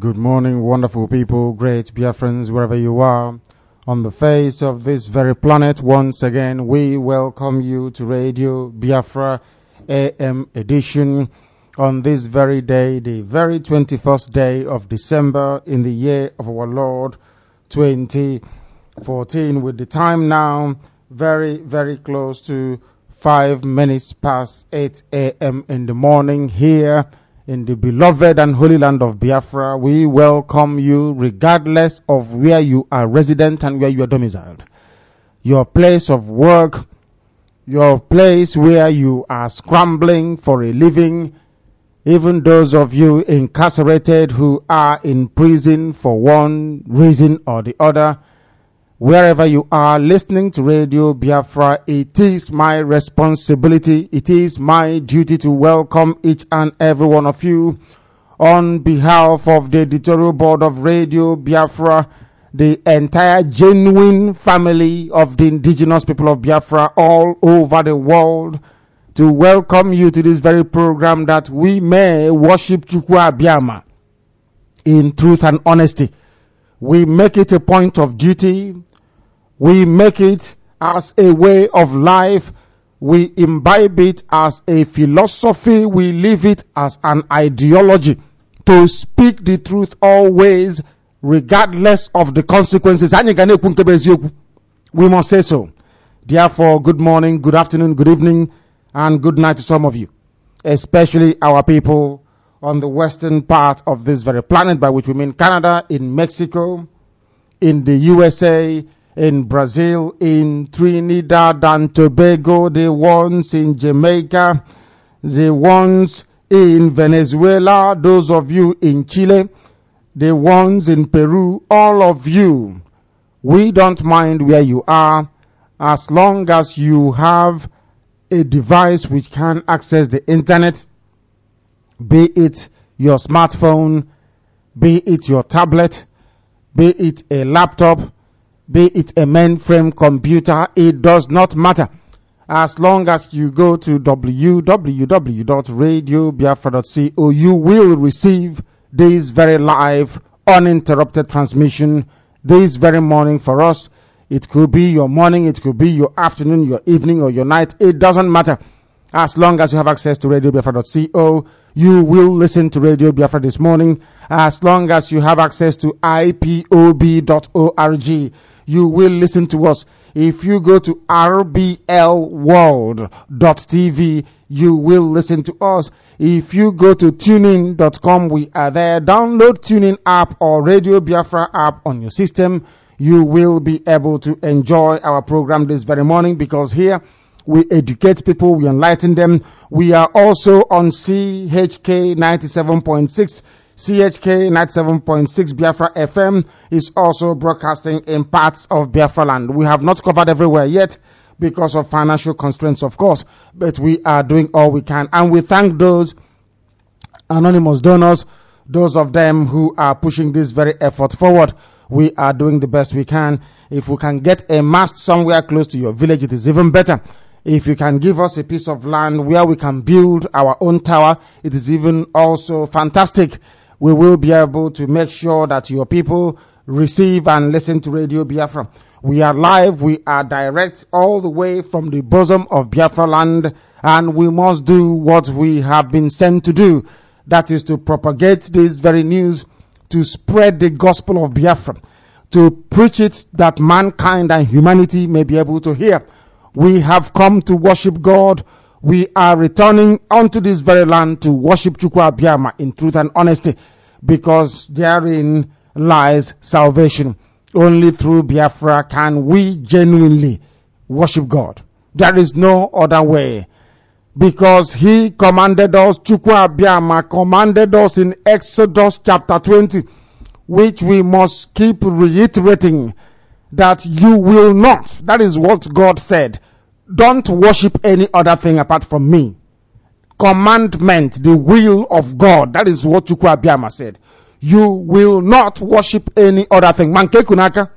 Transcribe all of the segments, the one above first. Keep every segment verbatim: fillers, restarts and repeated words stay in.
Good morning, wonderful people, great Biafrans, wherever you are on the face of this very planet. Once again, we welcome you to Radio Biafra A M edition on this very day, the very twenty-first day of December in the year of our Lord twenty fourteen, with the time now very, very close to five minutes past eight a.m. in the morning here in the beloved and holy land of Biafra. We welcome you regardless of where you are resident and where you are domiciled. Your place of work, your place where you are scrambling for a living, even those of you incarcerated who are in prison for one reason or the other. Wherever you are listening to Radio Biafra, it is my responsibility, it is my duty to welcome each and every one of you on behalf of the editorial board of Radio Biafra, the entire genuine family of the indigenous people of Biafra all over the world, to welcome you to this very program that we may worship Chukwu Abiyama in truth and honesty. We make it a point of duty. We make it as a way of life. We imbibe it as a philosophy. We live it as an ideology to speak the truth always, regardless of the consequences. We must say so. Therefore, good morning, good afternoon, good evening, and good night to some of you, especially our people on the western part of this very planet, by which we mean Canada, in Mexico, in the U S A, in Brazil, in Trinidad and Tobago, the ones in Jamaica, the ones in Venezuela, those of you in Chile, the ones in Peru, all of you. We don't mind where you are, as long as you have a device which can access the internet, be it your smartphone, be it your tablet, be it a laptop, be it a mainframe computer. It does not matter. As long as you go to w w w dot radio biafra dot co, you will receive this very live, uninterrupted transmission this very morning for us. It could be your morning, it could be your afternoon, your evening, or your night. It doesn't matter. As long as you have access to radio biafra dot co, you will listen to Radio Biafra this morning. As long as you have access to i p o b dot org, you will listen to us. If you go to r b l world dot t v, you will listen to us. If you go to tunein dot com, we are there. Download TuneIn app or Radio Biafra app on your system. You will be able to enjoy our program this very morning, because here we educate people, we enlighten them. We are also on C H K ninety-seven point six. C H K ninety-seven point six Biafra F M is also broadcasting in parts of Biafra land. We have not covered everywhere yet because of financial constraints, of course, but we are doing all we can. And we thank those anonymous donors, those of them who are pushing this very effort forward. We are doing the best we can. If we can get a mast somewhere close to your village, it is even better. If you can give us a piece of land where we can build our own tower, it is even also fantastic. We will be able to make sure that your people receive and listen to Radio Biafra. We are live, we are direct, all the way from the bosom of Biafra land, and we must do what we have been sent to do. That is to propagate this very news, to spread the gospel of Biafra, to preach it that mankind and humanity may be able to hear. We have come to worship God. We are returning unto this very land to worship Chukwu Abiyama in truth and honesty, because therein lies salvation. Only through Biafra can we genuinely worship God. There is no other way, because He commanded us, Chukwu Abiyama commanded us in Exodus chapter twenty, which we must keep reiterating, that you will not, that is what God said, don't worship any other thing apart from me. Commandment, the will of God, that is what Chukwu Abiyama said. You will not worship any other thing. Manke kunaka,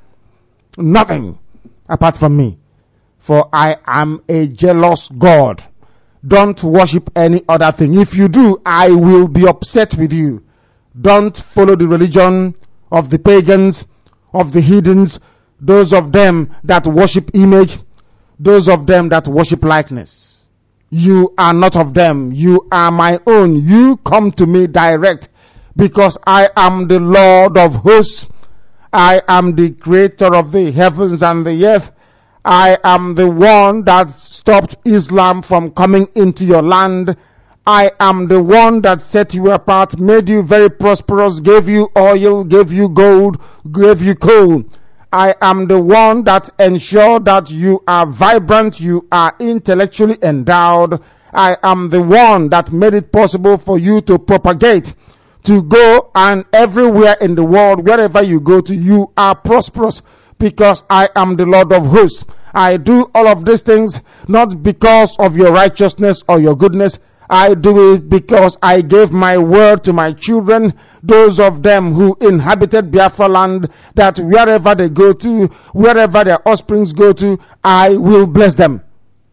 nothing apart from me. For I am a jealous God. Don't worship any other thing. If you do, I will be upset with you. Don't follow the religion of the pagans, of the heathens, those of them that worship image, those of them that worship likeness. You are not of them. You are my own. You come to me direct, because I am the Lord of hosts. I am the creator of the heavens and the earth. I am the one that stopped Islam from coming into your land. I am the one that set you apart, made you very prosperous, gave you oil, gave you gold, gave you coal. I am the one that ensured that you are vibrant, you are intellectually endowed. I am the one that made it possible for you to propagate, to go, and everywhere in the world, wherever you go to, you are prosperous, because I am the Lord of hosts. I do all of these things not because of your righteousness or your goodness. I do it because I gave my word to my children, those of them who inhabited Biafra land, that wherever they go to, wherever their offsprings go to, I will bless them.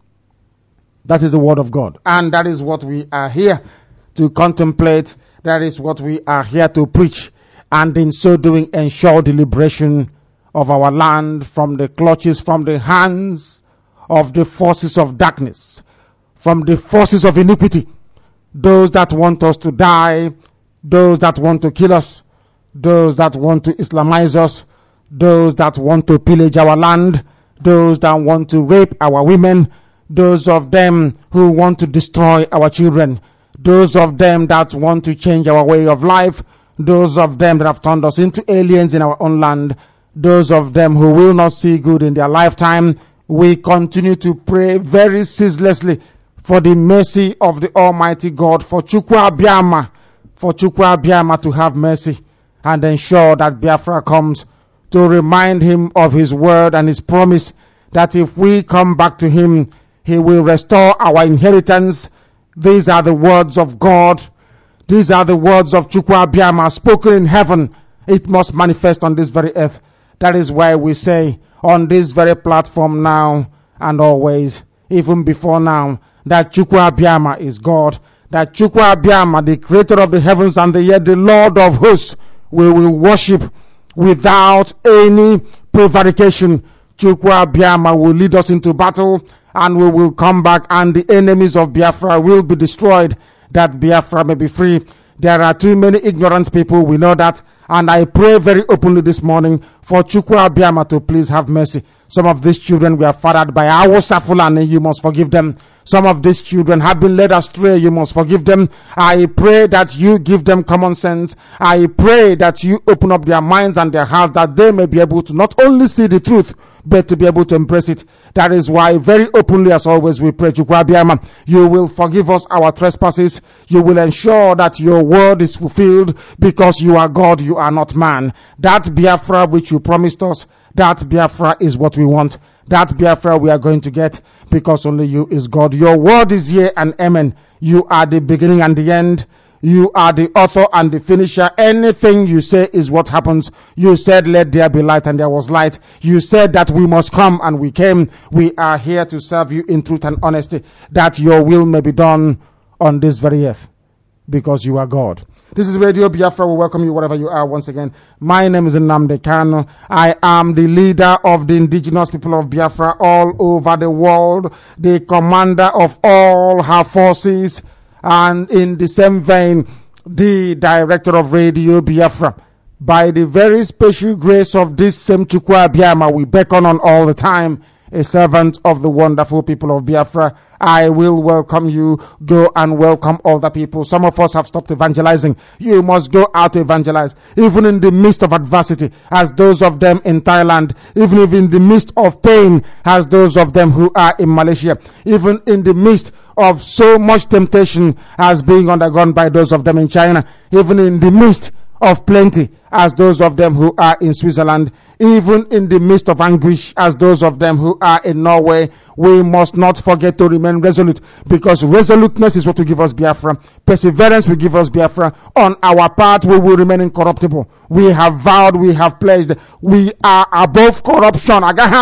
That is the word of God. And that is what we are here to contemplate. That is what we are here to preach. And in so doing, ensure the liberation of our land from the clutches, from the hands of the forces of darkness, from the forces of iniquity, those that want us to die, those that want to kill us, those that want to Islamize us, those that want to pillage our land, those that want to rape our women, those of them who want to destroy our children, those of them that want to change our way of life, those of them that have turned us into aliens in our own land, those of them who will not see good in their lifetime. We continue to pray very ceaselessly for the mercy of the Almighty God, for Chukwu Abiyama, for Chukwu Abiyama to have mercy and ensure that Biafra comes, to remind him of his word and his promise that if we come back to him, he will restore our inheritance. These are the words of God. These are the words of Chukwu Abiyama spoken in heaven. It must manifest on this very earth. That is why we say on this very platform now and always, even before now, that Chukwu Abiyama is God, that Chukwu Abiyama, the creator of the heavens and the earth, the Lord of hosts, we will worship without any prevarication. Chukwu Abiyama will lead us into battle, and we will come back, and the enemies of Biafra will be destroyed, that Biafra may be free. There are too many ignorant people, we know that, and I pray very openly this morning for Chukwu Abiyama to please have mercy. Some of these children were fathered by Awusa Fulani, you must forgive them. Some of these children have been led astray, you must forgive them. I pray that you give them common sense. I pray that you open up their minds and their hearts, that they may be able to not only see the truth, but to be able to embrace it. That is why very openly, as always, we pray, Chukwu Abiyama, you will forgive us our trespasses. You will ensure that your word is fulfilled, because you are God, you are not man. That Biafra which you promised us, that Biafra is what we want. That Biafra we are going to get, because only you is God. Your word is yea and amen. You are the beginning and the end. You are the author and the finisher. Anything you say is what happens. You said, let there be light, and there was light. You said that we must come, and we came. We are here to serve you in truth and honesty, that your will may be done on this very earth, because you are God. This is Radio Biafra. We welcome you wherever you are once again. My name is Nnamdi Kanu. I am the leader of the indigenous people of Biafra all over the world, the commander of all her forces, and in the same vein, the director of Radio Biafra. By the very special grace of this same Chukwu Abiyama, we beckon on all the time, a servant of the wonderful people of Biafra. I will welcome you. Go and welcome all the people. Some of us have stopped evangelizing. You must go out to evangelize, even in the midst of adversity, as those of them in Thailand, even if in the midst of pain, as those of them who are in Malaysia, even in the midst of so much temptation as being undergone by those of them in China, even in the midst of plenty as those of them who are in Switzerland, even in the midst of anguish as those of them who are in Norway. We must not forget to remain resolute, because resoluteness is what will give us Biafra. Perseverance will give us Biafra. On our part, we will remain incorruptible. We have vowed, we have pledged, we are above corruption.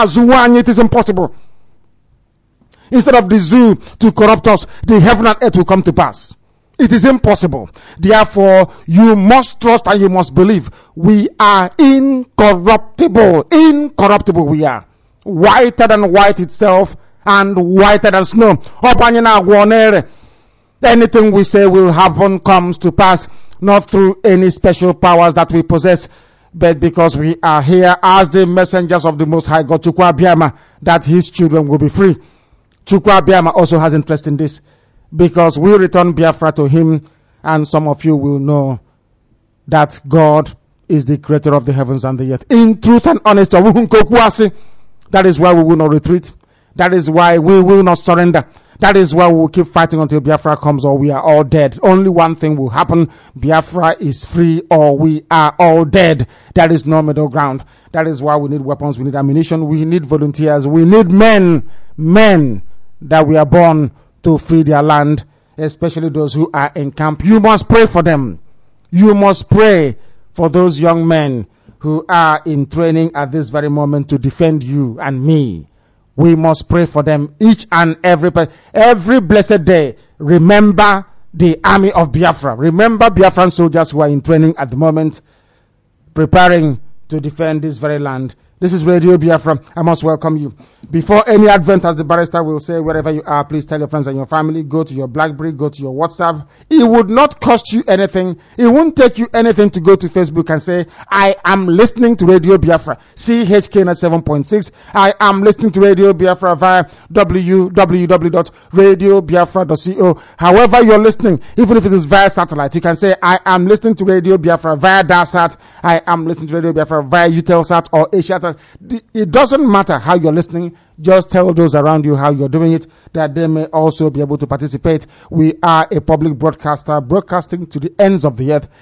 It is impossible. Instead of the zoo to corrupt us, the heaven and earth will come to pass. It is impossible. Therefore, you must trust and you must believe. We are incorruptible. Incorruptible we are. Whiter than white itself and whiter than snow. Anything we say will happen comes to pass, not through any special powers that we possess, but because we are here as the messengers of the Most High God, Chukwu Abiyama, that his children will be free. Chukwu Abiyama also has interest in this, because we return Biafra to him, and some of you will know that God is the creator of the heavens and the earth. In truth and honesty, that is why we will not retreat. That is why we will not surrender. That is why we will keep fighting until Biafra comes or we are all dead. Only one thing will happen. Biafra is free or we are all dead. There is no middle ground. That is why we need weapons, we need ammunition, we need volunteers, we need men, men that we are born to free their land, especially those who are in camp. You must pray for them. You must pray for those young men who are in training at this very moment to defend you and me. We must pray for them each and every every blessed day. Remember the army of Biafra. Remember Biafran soldiers who are in training at the moment, preparing to defend this very land. This is Radio Biafra. I must welcome you. Before any advent, as the barrister will say, wherever you are, please tell your friends and your family, go to your BlackBerry, go to your WhatsApp. It would not cost you anything. It won't take you anything to go to Facebook and say, I am listening to Radio Biafra, C H K ninety seven point six. I am listening to Radio Biafra via w w w dot radio biafra dot co. However you're listening, even if it is via satellite, you can say, I am listening to Radio Biafra via Darsat. I am listening to Radio Biafra via Utelsat or Asia. It doesn't matter how you're listening. Just tell those around you how you're doing it, that they may also be able to participate. We are a public broadcaster, broadcasting to the ends of the earth.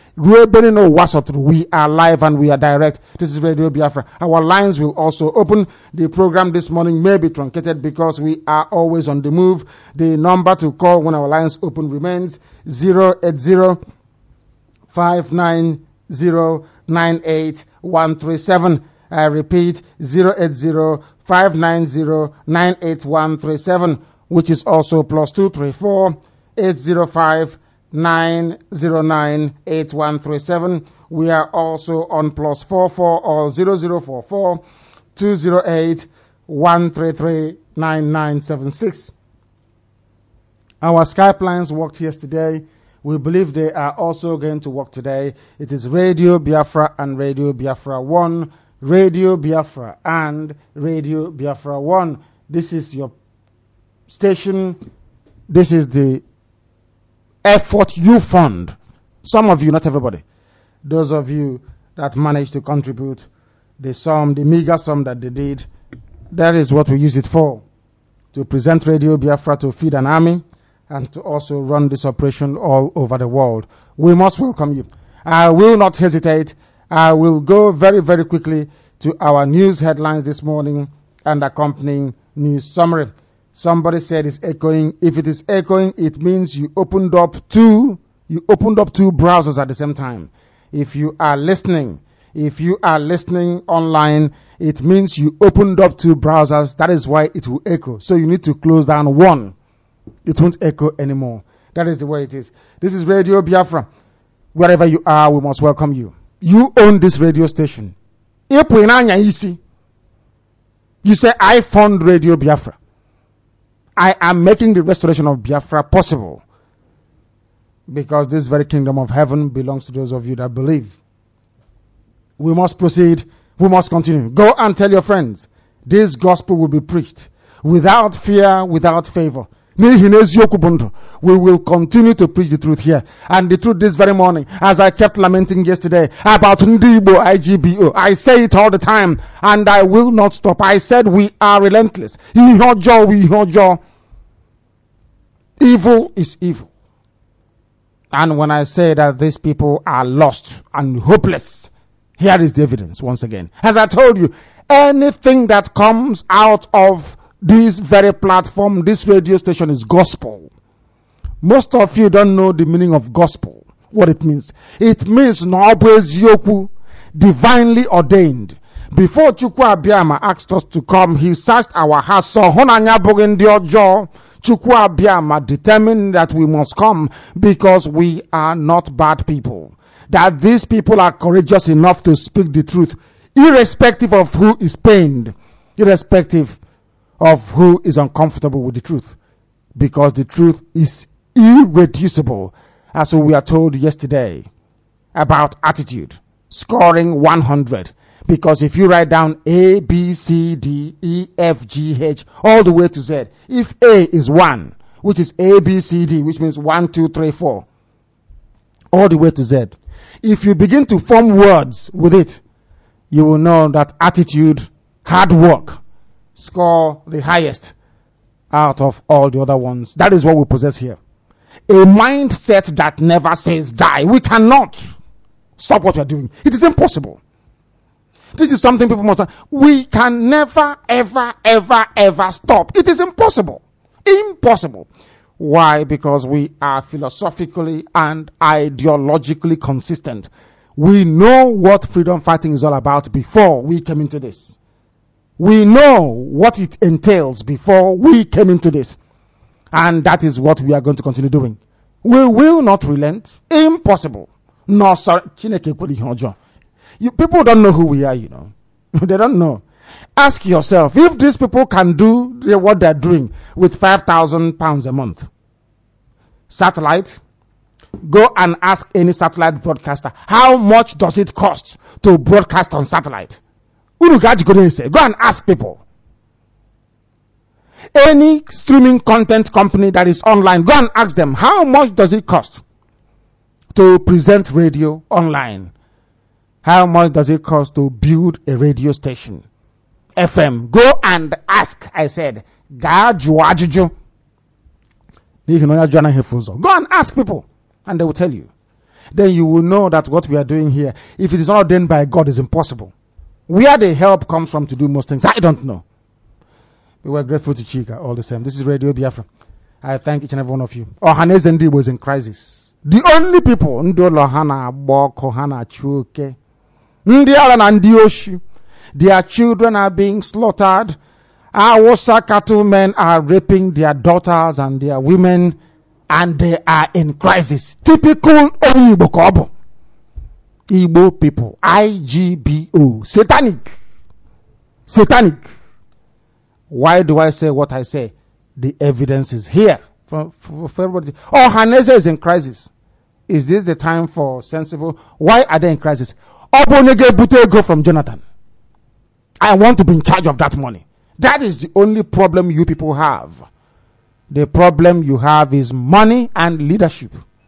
We are live and we are direct. This is Radio Biafra. Our lines will also open. The program this morning may be truncated because we are always on the move. The number to call when our lines open remains zero eight zero, five nine zero, nine eight one three seven. I repeat, zero eight zero, five nine zero, nine eight one three seven, which is also plus two three four, eight zero five, nine zero nine, eight one three seven. We are also on plus four four or zero zero four four, two zero eight, one three three, nine nine seven six. Our Skype lines worked yesterday. We believe they are also going to work today. It is Radio Biafra and Radio Biafra one. Radio Biafra and Radio Biafra one. This is your station. This is the effort you fund. Some of you, not everybody. Those of you that managed to contribute the sum, the meager sum that they did, that is what we use it for. To present Radio Biafra, to feed an army, and to also run this operation all over the world. We must welcome you. I will not hesitate. I will go very, very quickly to our news headlines this morning and accompanying news summary. Somebody said it's echoing. If it is echoing, it means you opened up two, you opened up two browsers at the same time. If you are listening, if you are listening online, it means you opened up two browsers. That is why it will echo. So you need to close down one. It won't echo anymore. That is the way it is. This is Radio Biafra. Wherever you are, we must welcome you. You own this radio station. You say, I fund Radio Biafra. I am making the restoration of Biafra possible. Because this very kingdom of heaven belongs to those of you that believe. We must proceed. We must continue. Go and tell your friends. This gospel will be preached without fear, without favor. We will continue to preach the truth here. And the truth this very morning, as I kept lamenting yesterday about Ndibo I G B O, I say it all the time, and I will not stop. I said we are relentless. Evil is evil. And when I say that these people are lost and hopeless, here is the evidence once again. As I told you, anything that comes out of this very platform, this radio station, is gospel. Most of you don't know the meaning of gospel, what it means. It means Yoku, divinely ordained. Before Chukwu Abiyama asked us to come, he searched our hearts. So Honanya Bogin Diojo, Chukwu Abiyama determined that we must come because we are not bad people. That these people are courageous enough to speak the truth, irrespective of who is pained, irrespective of who is uncomfortable with the truth. Because the truth is irreducible, as we are told yesterday about attitude, scoring one hundred. Because if you write down A, B, C, D, E, F, G, H, all the way to Z, if A is one, which is A, B, C, D, which means one, two, three, four, all the way to Z, if you begin to form words with it, you will know that attitude, hard work, score the highest out of all the other ones. That is what we possess here. A mindset that never says die. We cannot stop what we are doing. It is impossible. This is something people must. We can never, ever, ever, ever stop. It is impossible. Impossible. Why? Because we are philosophically and ideologically consistent. We know what freedom fighting is all about before we came into this. We know what it entails before we came into this. And that is what we are going to continue doing. We will not relent. Impossible. No, sorry. You, people don't know who we are, you know. They don't know. Ask yourself, if these people can do what they're doing with five thousand pounds a month, satellite, go and ask any satellite broadcaster, how much does it cost to broadcast on satellite? Go and ask people. Any streaming content company that is online, go and ask them, how much does it cost to present radio online? How much does it cost to build a radio station? F M. Go and ask, I said. Go and ask people, and they will tell you. Then you will know that what we are doing here, if it is not ordained by God, is impossible. Where the help comes from to do most things, I don't know. We were grateful to Chika all the same. This is Radio Biafra. I thank each and every one of you. Ohaneze Ndi was in crisis. The only people, Ndolo Hana, Boko Hana, Chuke, Ndiala and Ndioshi, their children are being slaughtered. Our cattlemen are raping their daughters and their women, and they are in crisis. Typical Igbo Kobo. Igbo people. I G B O. Satanic. Satanic. Why do I say what I say? The evidence is here for, for, for everybody. Oh, Haneze is in crisis. Is this the time for sensible? Why are they in crisis? Obonege Butego from Jonathan. I want to be in charge of that money. That is the only problem you people have. The problem you have is money and leadership.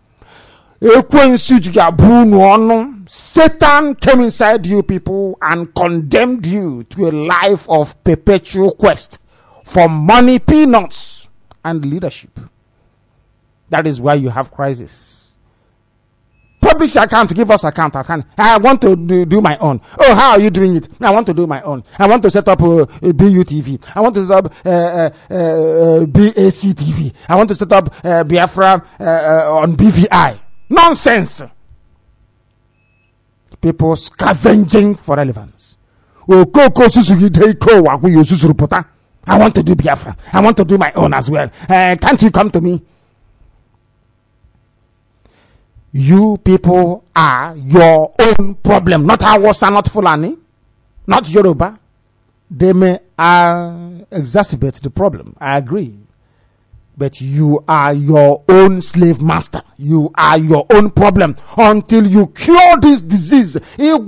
Satan came inside you people and condemned you to a life of perpetual quest for money, peanuts, and leadership. That is why you have crisis. Publish account, give us account. I want to do, do my own. Oh, how are you doing it? I want to do my own. I want to set up a, a B U T V. I want to set up uh, uh, uh, B A C T V. I want to set up uh, Biafra uh, uh, on B V I. Nonsense. People scavenging for relevance. I want to do Biafra. I want to do my own as well. Uh, can't you come to me? You people are your own problem. Not Hausa, not Fulani, not Yoruba. They may uh, exacerbate the problem. I agree. But you are your own slave master. You are your own problem. Until you cure this disease.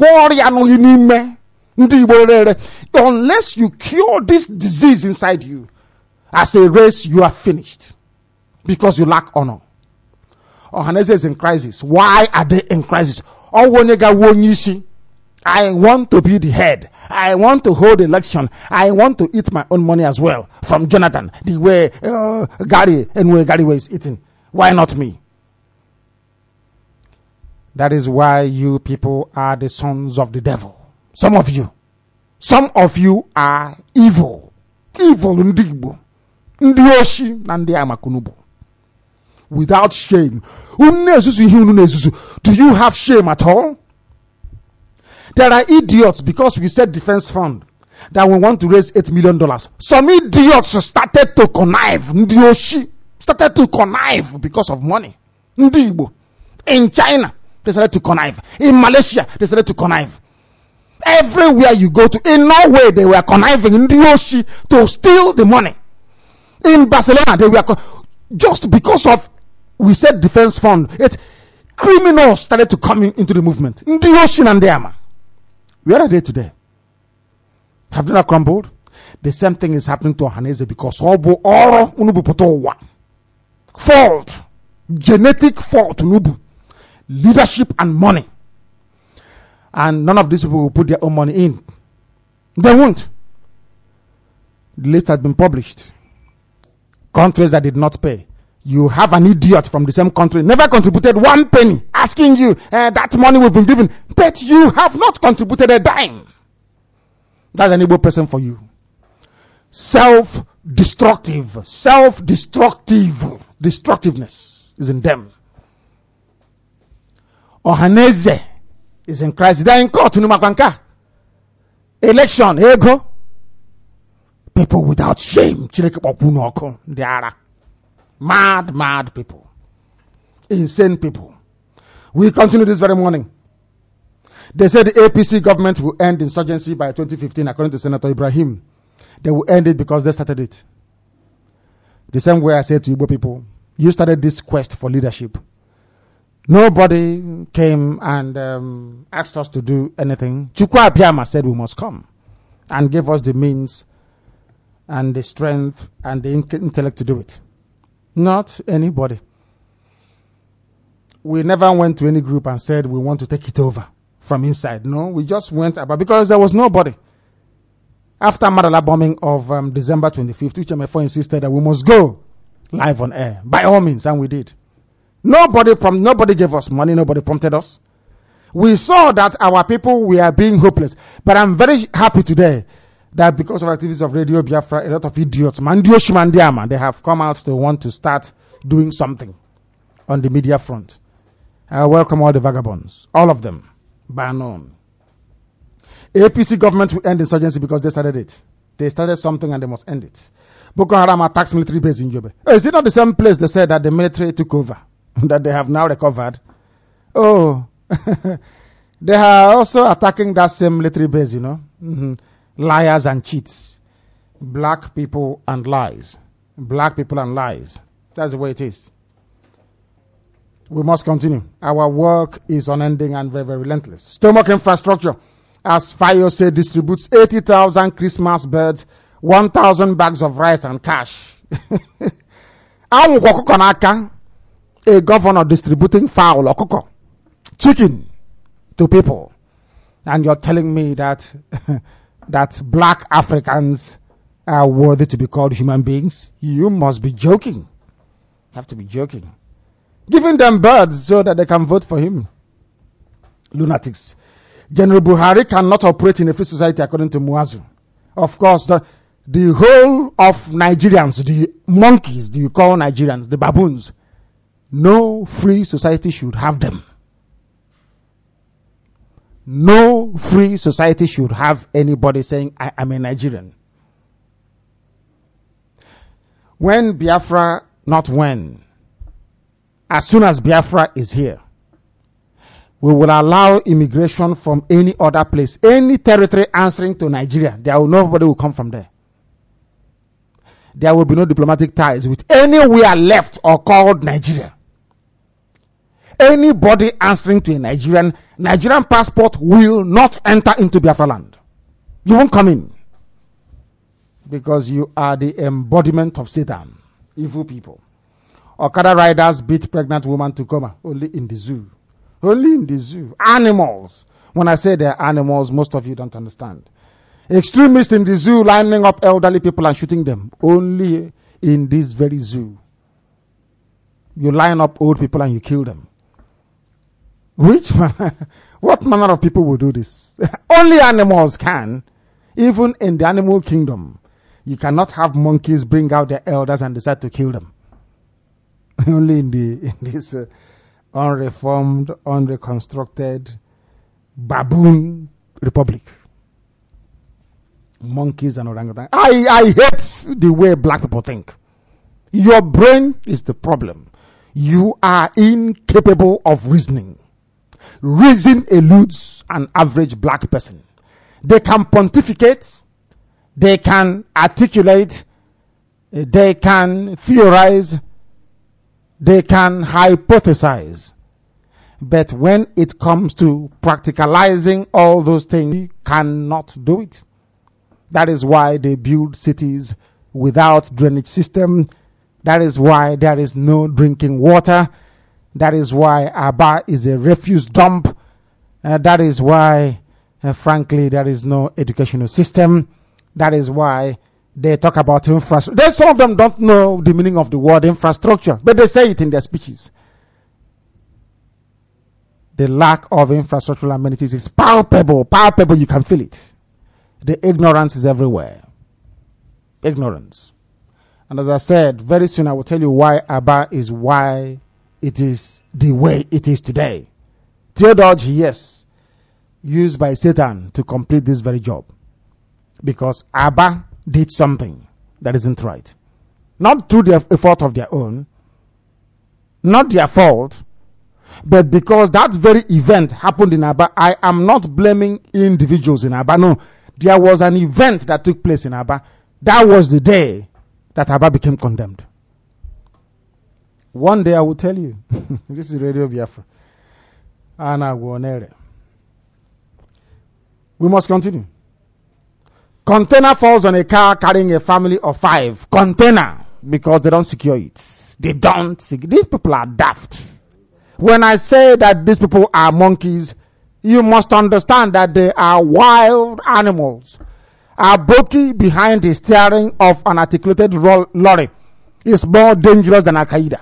Unless you cure this disease inside you, as a race, you are finished. Because you lack honor. Ohaneze is in crisis. Why are they in crisis? I want to be the head. I want to hold election. I want to eat my own money as well from Jonathan, the way uh, Gary and where Gary was eating. Why not me? That is why you people are the sons of the devil. Some of you. Some of you are evil. Evil ndigbo. Ndioshi nandi amakunubo. Without shame. Do you have shame at all? There are idiots, because we said defense fund, that we want to raise eight million dollars. Some idiots started to connive. Ndioshi started to connive because of money. Ndibo. In China, they started to connive. In Malaysia, they started to connive. Everywhere you go to, in Norway, they were conniving in Ndioshi to steal the money. In Barcelona, they were con- just because of, we said defense fund. It criminals started to come in, into the movement. Ndioshi and Ndeyama. Where are they today? Have they not crumbled? The same thing is happening to Ohanaeze because Obo Oro Unubu Potowa. Fault. Genetic fault Unubu. Leadership and money. And none of these people will put their own money in. They won't. The list has been published. Countries that did not pay. You have an idiot from the same country, never contributed one penny, asking you, uh, that money we've been given, but you have not contributed a dime. That's an Igbo person for you. Self-destructive, self-destructive, destructiveness is in them. Ohanaeze is in crisis. They're in court, Numakwanka. Election, ego. People without shame. They are mad, mad people. Insane people. We continue this very morning. They said the A P C government will end insurgency by twenty fifteen, according to Senator Ibrahim. They will end it because they started it. The same way I said to Igbo people, you started this quest for leadership. Nobody came and um, asked us to do anything. Chukwu Abiyama said we must come and gave us the means and the strength and the intellect to do it. Not anybody. We never went to any group and said we want to take it over from inside. No, we just went about because there was nobody. After Madala bombing of um, December twenty-fifth, which M F O insisted that we must go live on air. By all means, and we did. Nobody prom- nobody gave us money, nobody prompted us. We saw that our people were being hopeless. But I'm very happy today that because of activities of Radio Biafra, a lot of idiots, Mandioshi Mandiama, they have come out to want to start doing something on the media front. I welcome all the vagabonds, all of them, by none. A P C government will end insurgency because they started it. They started something and they must end it. Boko Haram attacks military base in Yobe. Is it not the same place they said that the military took over, that they have now recovered? Oh, they are also attacking that same military base, you know. Mm-hmm. Liars and cheats. Black people and lies. Black people and lies. That's the way it is. We must continue. Our work is unending and very, very relentless. Stomach infrastructure, as Fayo said, distributes eighty thousand Christmas birds, one thousand bags of rice and cash. A governor distributing fowl or chicken to people. And you're telling me that that black Africans are worthy to be called human beings? You must be joking. You have to be joking. Giving them birds so that they can vote for him. Lunatics. General Buhari cannot operate in a free society according to Muazu. Of course, the, the whole of Nigerians, the monkeys, do you call Nigerians, the baboons, no free society should have them. No free society should have anybody saying, I am a Nigerian. When Biafra, not when, as soon as Biafra is here, we will allow immigration from any other place, any territory answering to Nigeria. There will nobody will come from there. There will be no diplomatic ties with anywhere left or called Nigeria. Anybody answering to a Nigerian, Nigerian passport will not enter into Biafra land. You won't come in. Because you are the embodiment of Satan. Evil people. Okada riders beat pregnant woman to coma. Only in the zoo. Only in the zoo. Animals. When I say they're animals, most of you don't understand. Extremists in the zoo lining up elderly people and shooting them. Only in this very zoo. You line up old people and you kill them. Which man, what manner of people will do this? Only animals can. Even in the animal kingdom, you cannot have monkeys bring out their elders and decide to kill them. Only in the in this uh, unreformed, unreconstructed baboon republic. Monkeys and orangutan. I, I hate the way black people think. Your brain is the problem. You are incapable of reasoning. Reason eludes an average black person. They can pontificate, they can articulate, they can theorize, they can hypothesize. But when it comes to practicalizing all those things, they cannot do it. That is why they build cities without drainage system. That is why there is no drinking water. That is why Aba is a refuse dump. Uh, that is why, uh, frankly, there is no educational system. That is why they talk about infrastructure. Some of them don't know the meaning of the word infrastructure, but they say it in their speeches. The lack of infrastructural amenities is palpable. Palpable, you can feel it. The ignorance is everywhere. Ignorance. And as I said, very soon I will tell you why Aba is why it is the way it is today. Theology, yes, used by Satan to complete this very job. Because Aba did something that isn't right. Not through the effort of their own, not their fault, but because that very event happened in Aba. I am not blaming individuals in Aba. No, there was an event that took place in Aba. That was the day that Aba became condemned. One day I will tell you. This is Radio Biafra. Ana Guonere. We must continue. Container falls on a car carrying a family of five. Container. Because they don't secure it. They don't secure. These people are daft. When I say that these people are monkeys, you must understand that they are wild animals. Aboki behind the steering of an articulated lorry is more dangerous than Al-Qaeda.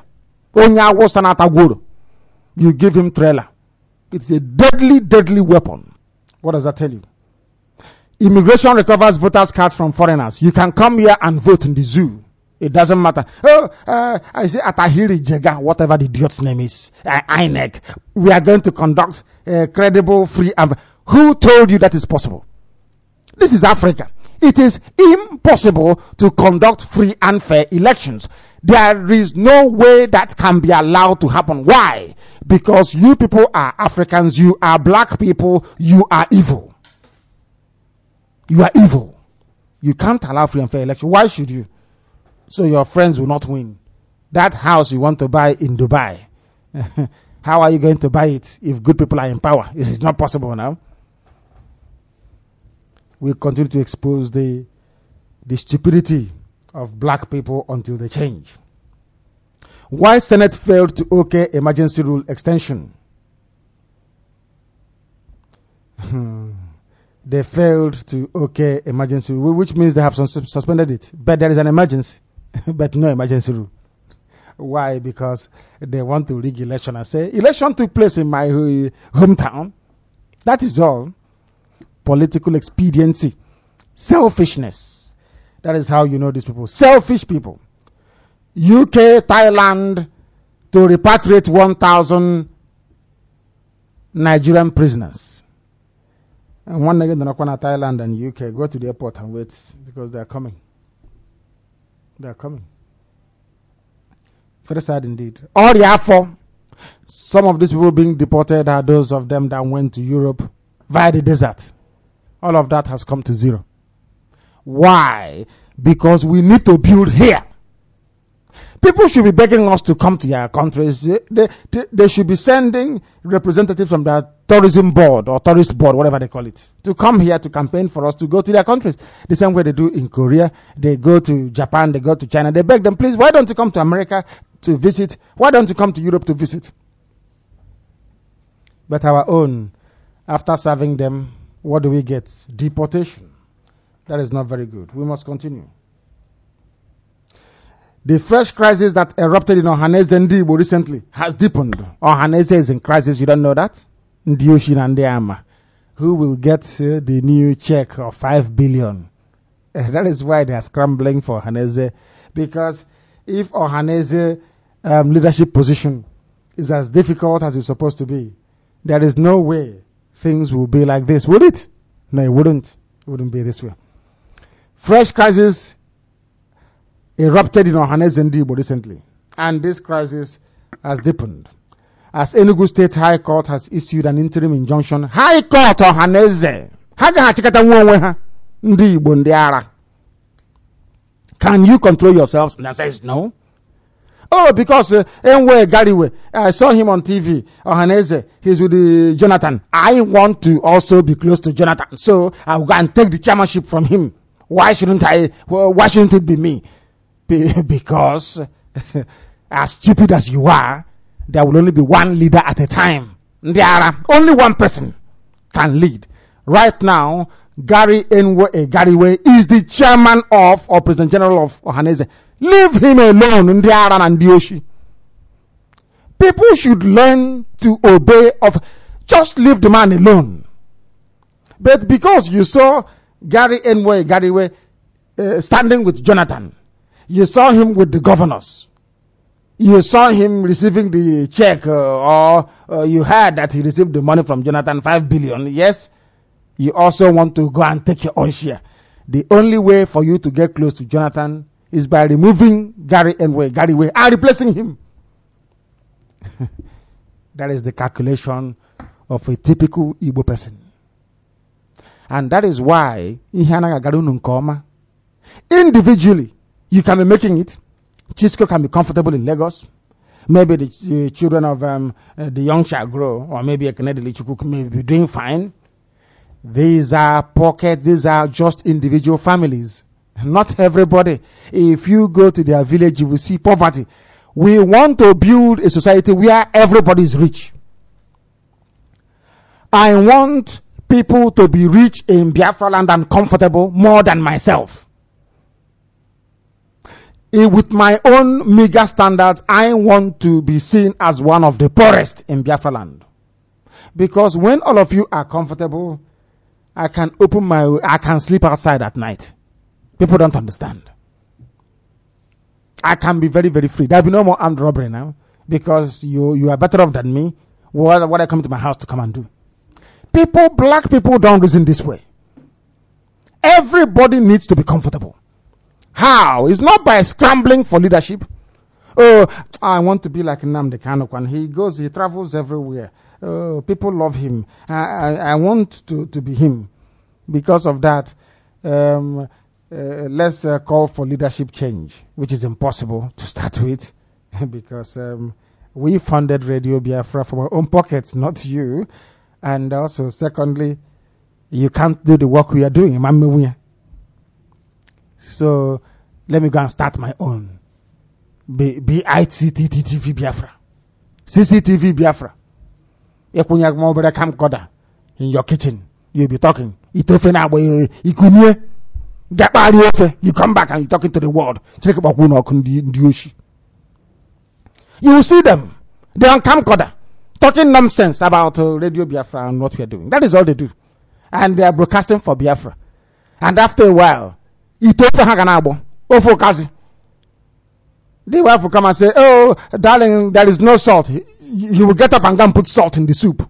You give him trailer. It's a deadly, deadly weapon. What does that tell you? Immigration recovers voters' cards from foreigners. You can come here and vote in the zoo. It doesn't matter. Oh, uh, I say Atahiri Jega, whatever the idiot's name is, uh, I N E C. We are going to conduct a credible, free, and who told you that is possible? This is Africa. It is impossible to conduct free and fair elections. There is no way that can be allowed to happen. Why? Because you people are Africans, you are black people, you are evil. You are evil. You can't allow free and fair election. Why should you? So your friends will not win. That house you want to buy in Dubai, how are you going to buy it if good people are in power? It is not possible now. We continue to expose the, the stupidity of black people until they change. Why Senate failed to okay emergency rule extension? They failed to okay emergency rule, which means they have suspended it. But there is an emergency, but no emergency rule. Why? Because they want to rig election and say, election took place in my hometown. That is all. Political expediency. Selfishness. That is how you know these people. Selfish people. U K, Thailand, to repatriate one thousand Nigerian prisoners. And one again, they're not going to Thailand and U K. Go to the airport and wait because they're coming. They're coming. Very sad indeed. All the Afro, some of these people being deported are those of them that went to Europe via the desert. All of that has come to zero. Why? Because we need to build here. People should be begging us to come to their countries. They, they, they should be sending representatives from their tourism board or tourist board, whatever they call it, to come here to campaign for us to go to their countries. The same way they do in Korea. They go to Japan, they go to China. They beg them, please, why don't you come to America to visit? Why don't you come to Europe to visit? But our own, after serving them, what do we get? Deportation. That is not very good. We must continue. The fresh crisis that erupted in Ohaneze Ndibo recently has deepened. Ohaneze is in crisis. You don't know that? Ndioshin and Ndiama. Who will get uh, the new check of five billion? Uh, that is why they are scrambling for Ohaneze. Because if Ohaneze um, leadership position is as difficult as it's supposed to be, there is no way things will be like this, would it? No, it wouldn't. It wouldn't be this way. Fresh crisis erupted in Ohaneze Ndigbo recently, and this crisis has deepened. As Enugu State High Court has issued an interim injunction, High Court Ohaneze, can you control yourselves? And I says no. Oh, because uh, Enwe Gariwe, I saw him on T V. Ohaneze, he's with the Jonathan. I want to also be close to Jonathan, so I'll go and take the chairmanship from him. Why shouldn't I? Why shouldn't it be me? Be, because, as stupid as you are, there will only be one leader at a time. There are only one person can lead. Right now, Gary Enwe Gariwe is the chairman of or President General of Ohaneze. Leave him alone, Ndiara and Dioshi. People should learn to obey of, just leave the man alone. But because you saw Gary Enwe Gariwe uh, standing with Jonathan, you saw him with the governors, you saw him receiving the check, uh, or uh, you heard that he received the money from Jonathan, five billion. Yes, you also want to go and take your own share. The only way for you to get close to Jonathan is by removing Gary Enwe Gariwe and replacing him. That is the calculation of a typical Igbo person. And that is why individually you can be making it. Chisco can be comfortable in Lagos. Maybe the, the children of um, uh, the young shall grow, or maybe a Canadian Chukwu may be doing fine. These are pockets, these are just individual families. Not everybody. If you go to their village, you will see poverty. We want to build a society where everybody is rich. I want people to be rich in Biafra land and comfortable more than myself. With my own meager standards, I want to be seen as one of the poorest in Biafra land. Because when all of you are comfortable, I can open my, I can sleep outside at night. People don't understand. I can be very, very free. There'll be no more armed robbery now, because you, you are better off than me. What, what I come to my house to come and do. People, black people don't reason this way. Everybody needs to be comfortable. How? It's not by scrambling for leadership. Oh, I want to be like Nnamdi Kanu. When he goes, he travels everywhere. Oh, people love him. I, I, I want to, to be him. Because of that, um, uh, let's uh, call for leadership change, which is impossible to start with, because um, we funded Radio Biafra from our own pockets, not you. And also, secondly, you can't do the work we are doing. So, let me go and start my own. B I C T T V Biafra. C C T V Biafra. Camcorder in your kitchen. You'll be talking. You come back and you're talking to the world. You will see them. They're on camcorder, talking nonsense about uh, Radio Biafra and what we are doing. That is all they do. And they are broadcasting for Biafra. And after a while, the wife will come and say, oh, darling, there is no salt. He, he will get up and go and put salt in the soup.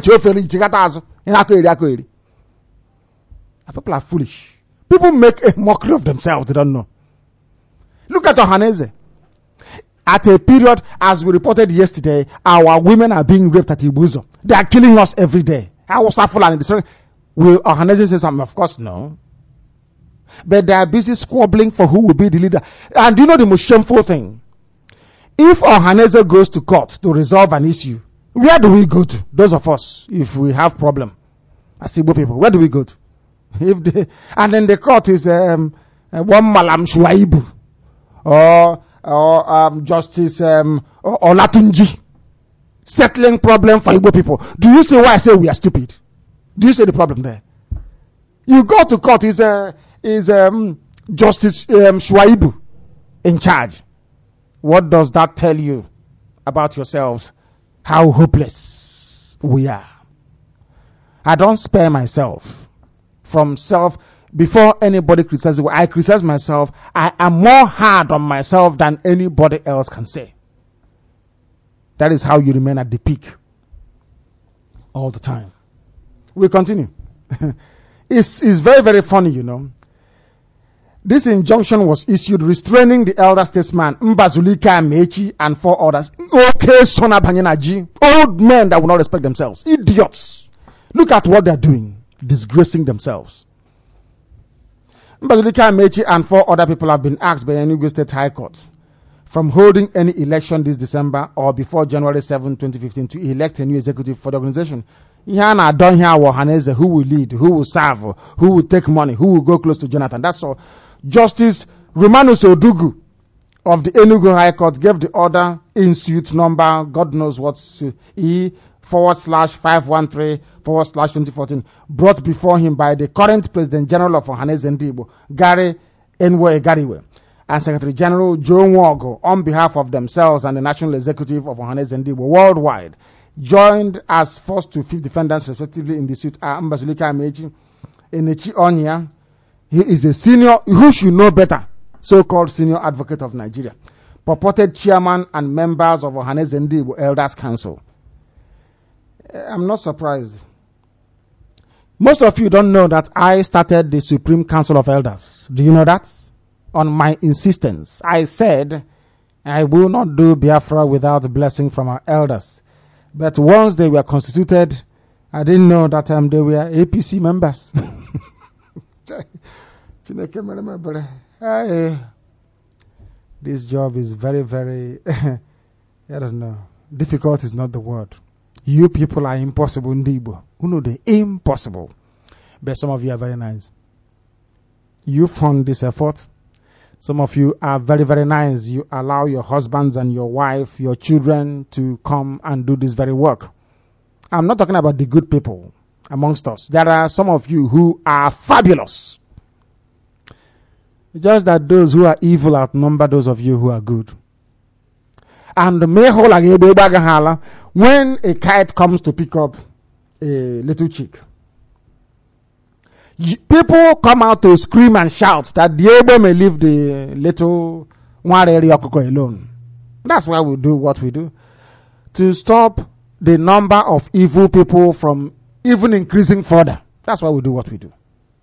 People are foolish. People make a mockery of themselves. They don't know. Look at Ohaneze. At a period, as we reported yesterday, our women are being raped at Ibuzo. They are killing us every day. I was suffering in the story. Will Ohaneze say something? Of course, no. But they are busy squabbling for who will be the leader. And do you know the most shameful thing? If Ohaneze goes to court to resolve an issue, where do we go to? Those of us, if we have problem, as Igbo people, where do we go to? If they, and then the court is um, one Malam Shuaibu or or um, Justice um, or, or Latunji settling problem for Igbo people. Do you see why I say we are stupid? Do you see the problem there? You go to court, is uh, is um, Justice um, Shuaibu in charge. What does that tell you about yourselves? How hopeless we are. I don't spare myself from self. Before anybody criticizes, I criticize myself. I am more hard on myself than anybody else can say. That is how you remain at the peak all the time. We continue. it's, it's very, very funny, you know. This injunction was issued restraining the elder statesman Mbazulika Amechi and four others. Okay, Sona Banyenaji, old men that will not respect themselves. Idiots. Look at what they're doing. Disgracing themselves. Mbazulika Amechi and four other people have been asked by Enugu State High Court from holding any election this December or before January seventh, twenty fifteen to elect a new executive for the organization. Yana done here Wahaneze, who will lead, who will serve, who will take money, who will go close to Jonathan. That's all. Justice Romanus Odugu of the Enugu High Court gave the order in suit number, God knows what, E forward slash five one three forward slash twenty fourteen, brought before him by the current President General of Ohaneze Ndigbo, Gary Enwe Gariwe, and Secretary General Joe Nwogo, on behalf of themselves and the National Executive of Ohaneze Ndigbo worldwide. Joined as first to fifth defendants respectively in the suit are Mbazulika Amechi, Enechi Onya. He is a senior, who should know better, so-called senior advocate of Nigeria, purported chairman and members of Ohaneze Ndigbo Elders Council. I'm not surprised. Most of you don't know that I started the Supreme Council of Elders. Do you know that? On my insistence, I said, I will not do Biafra without blessing from our elders. But once they were constituted, I didn't know that um, they were A P C members. This job is very, very, I don't know. Difficult is not the word. You people are impossible, Ndibo. You know the impossible. But some of you are very nice. You fund this effort. Some of you are very, very nice. You allow your husbands and your wife, your children to come and do this very work. I'm not talking about the good people amongst us. There are some of you who are fabulous. Just that those who are evil outnumber those of you who are good. And when a kite comes to pick up a little chick, people come out to scream and shout that the Igbo may leave the little one area alone. That's why we do what we do. To stop the number of evil people from even increasing further. That's why we do what we do.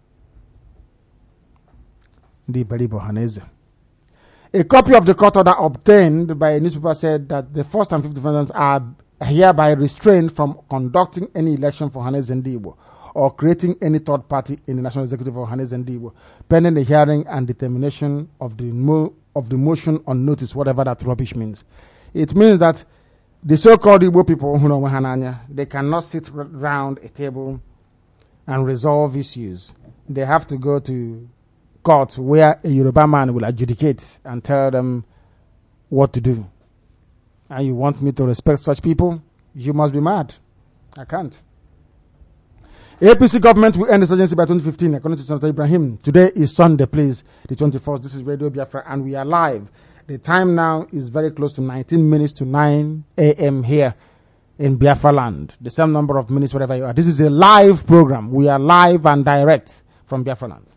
A copy of the court order obtained by a newspaper said that the first and fifth defendants are hereby restrained from conducting any election for Ohaneze Ndigbo or creating any third party in the National Executive of Ohaneze Ndigbo, pending the hearing and determination of the mo- of the motion on notice, whatever that rubbish means. It means that the so-called Igbo people, who know they cannot sit round a table and resolve issues. They have to go to court where a Yoruba man will adjudicate and tell them what to do. And you want me to respect such people? You must be mad. I can't. A P C government will end insurgency by twenty fifteen, according to Senator Ibrahim. Today is Sunday, please, the twenty-first. This is Radio Biafra, and we are live. The time now is very close to nineteen minutes to nine a.m. here in Biafra land. The same number of minutes wherever you are. This is a live program. We are live and direct from Biafra land.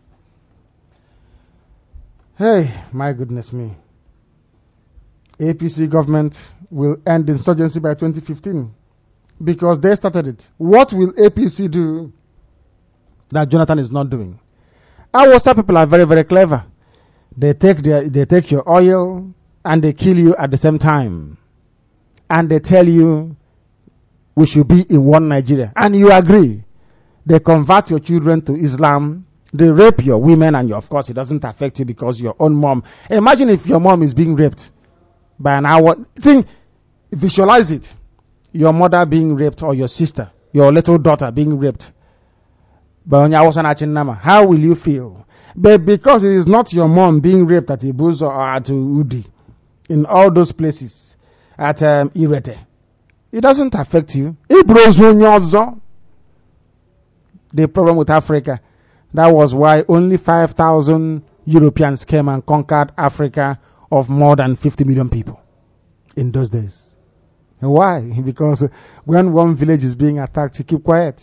Hey, my goodness me. A P C government will end insurgency by twenty fifteen because they started it. What will A P C do that Jonathan is not doing? Our Western people are very, very clever. They take their, they take your oil and they kill you at the same time. And they tell you we should be in one Nigeria. And you agree. They convert your children to Islam. They rape your women, and you, of course, it doesn't affect you because your own mom. Imagine if your mom is being raped by an hour. Think, visualize it. Your mother being raped, or your sister, your little daughter being raped. How will you feel? But because it is not your mom being raped at Ibuzo or at Udi, in all those places, at um, Irete, it doesn't affect you. The problem with Africa, that was why only five thousand Europeans came and conquered Africa of more than fifty million people in those days. And why? Because when one village is being attacked, you keep quiet.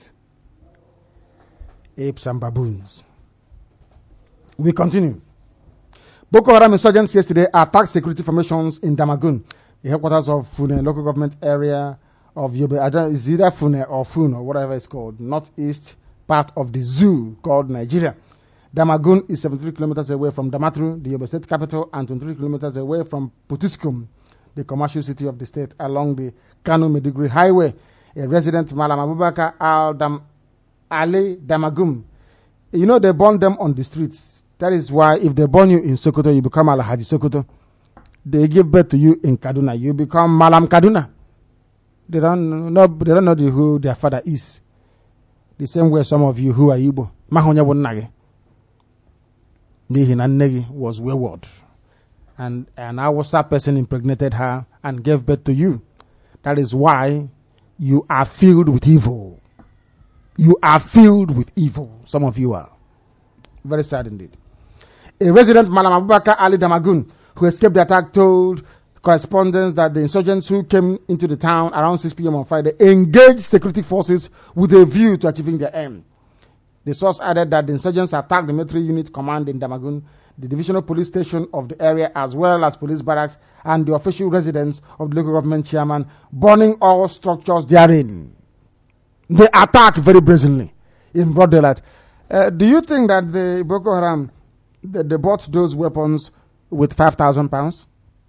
Apes and baboons. We continue. Boko Haram insurgents yesterday attacked security formations in Damagun, the headquarters of Fune, local government area of Yobe. I don't, it's either Fune or Fune or whatever it's called, northeast part of the zoo called Nigeria. Damagun is seventy-three kilometers away from Damaturu, the Yobe state capital, and twenty-three kilometers away from Potiskum, the commercial city of the state, along the Kano-Maiduguri highway. A resident, Malam Abubakar Al-Dam Ali Damagum, you know, they burn them on the streets. That is why if they burn you in Sokoto, you become Al-Haji Sokoto. They give birth to you in Kaduna, you become Malam Kaduna. They don't know, they don't know the, who their father is. The same way some of you who are Igbo. Mahonya Wonage. Nihin and Negi was wayward. And an Awasa person impregnated her and gave birth to you. That is why you are filled with evil. You are filled with evil. Some of you are. Very sad indeed. A resident, Malam Abubakar Ali Damagun, who escaped the attack, told correspondents that the insurgents who came into the town around six p.m. on Friday engaged security forces with a view to achieving their aim. The source added that the insurgents attacked the military unit command in Damagun, the divisional police station of the area, as well as police barracks and the official residence of the local government chairman, burning all structures therein. They attack very brazenly in broad daylight. Uh, do you think that the Boko Haram, they, they bought those weapons with five thousand pounds?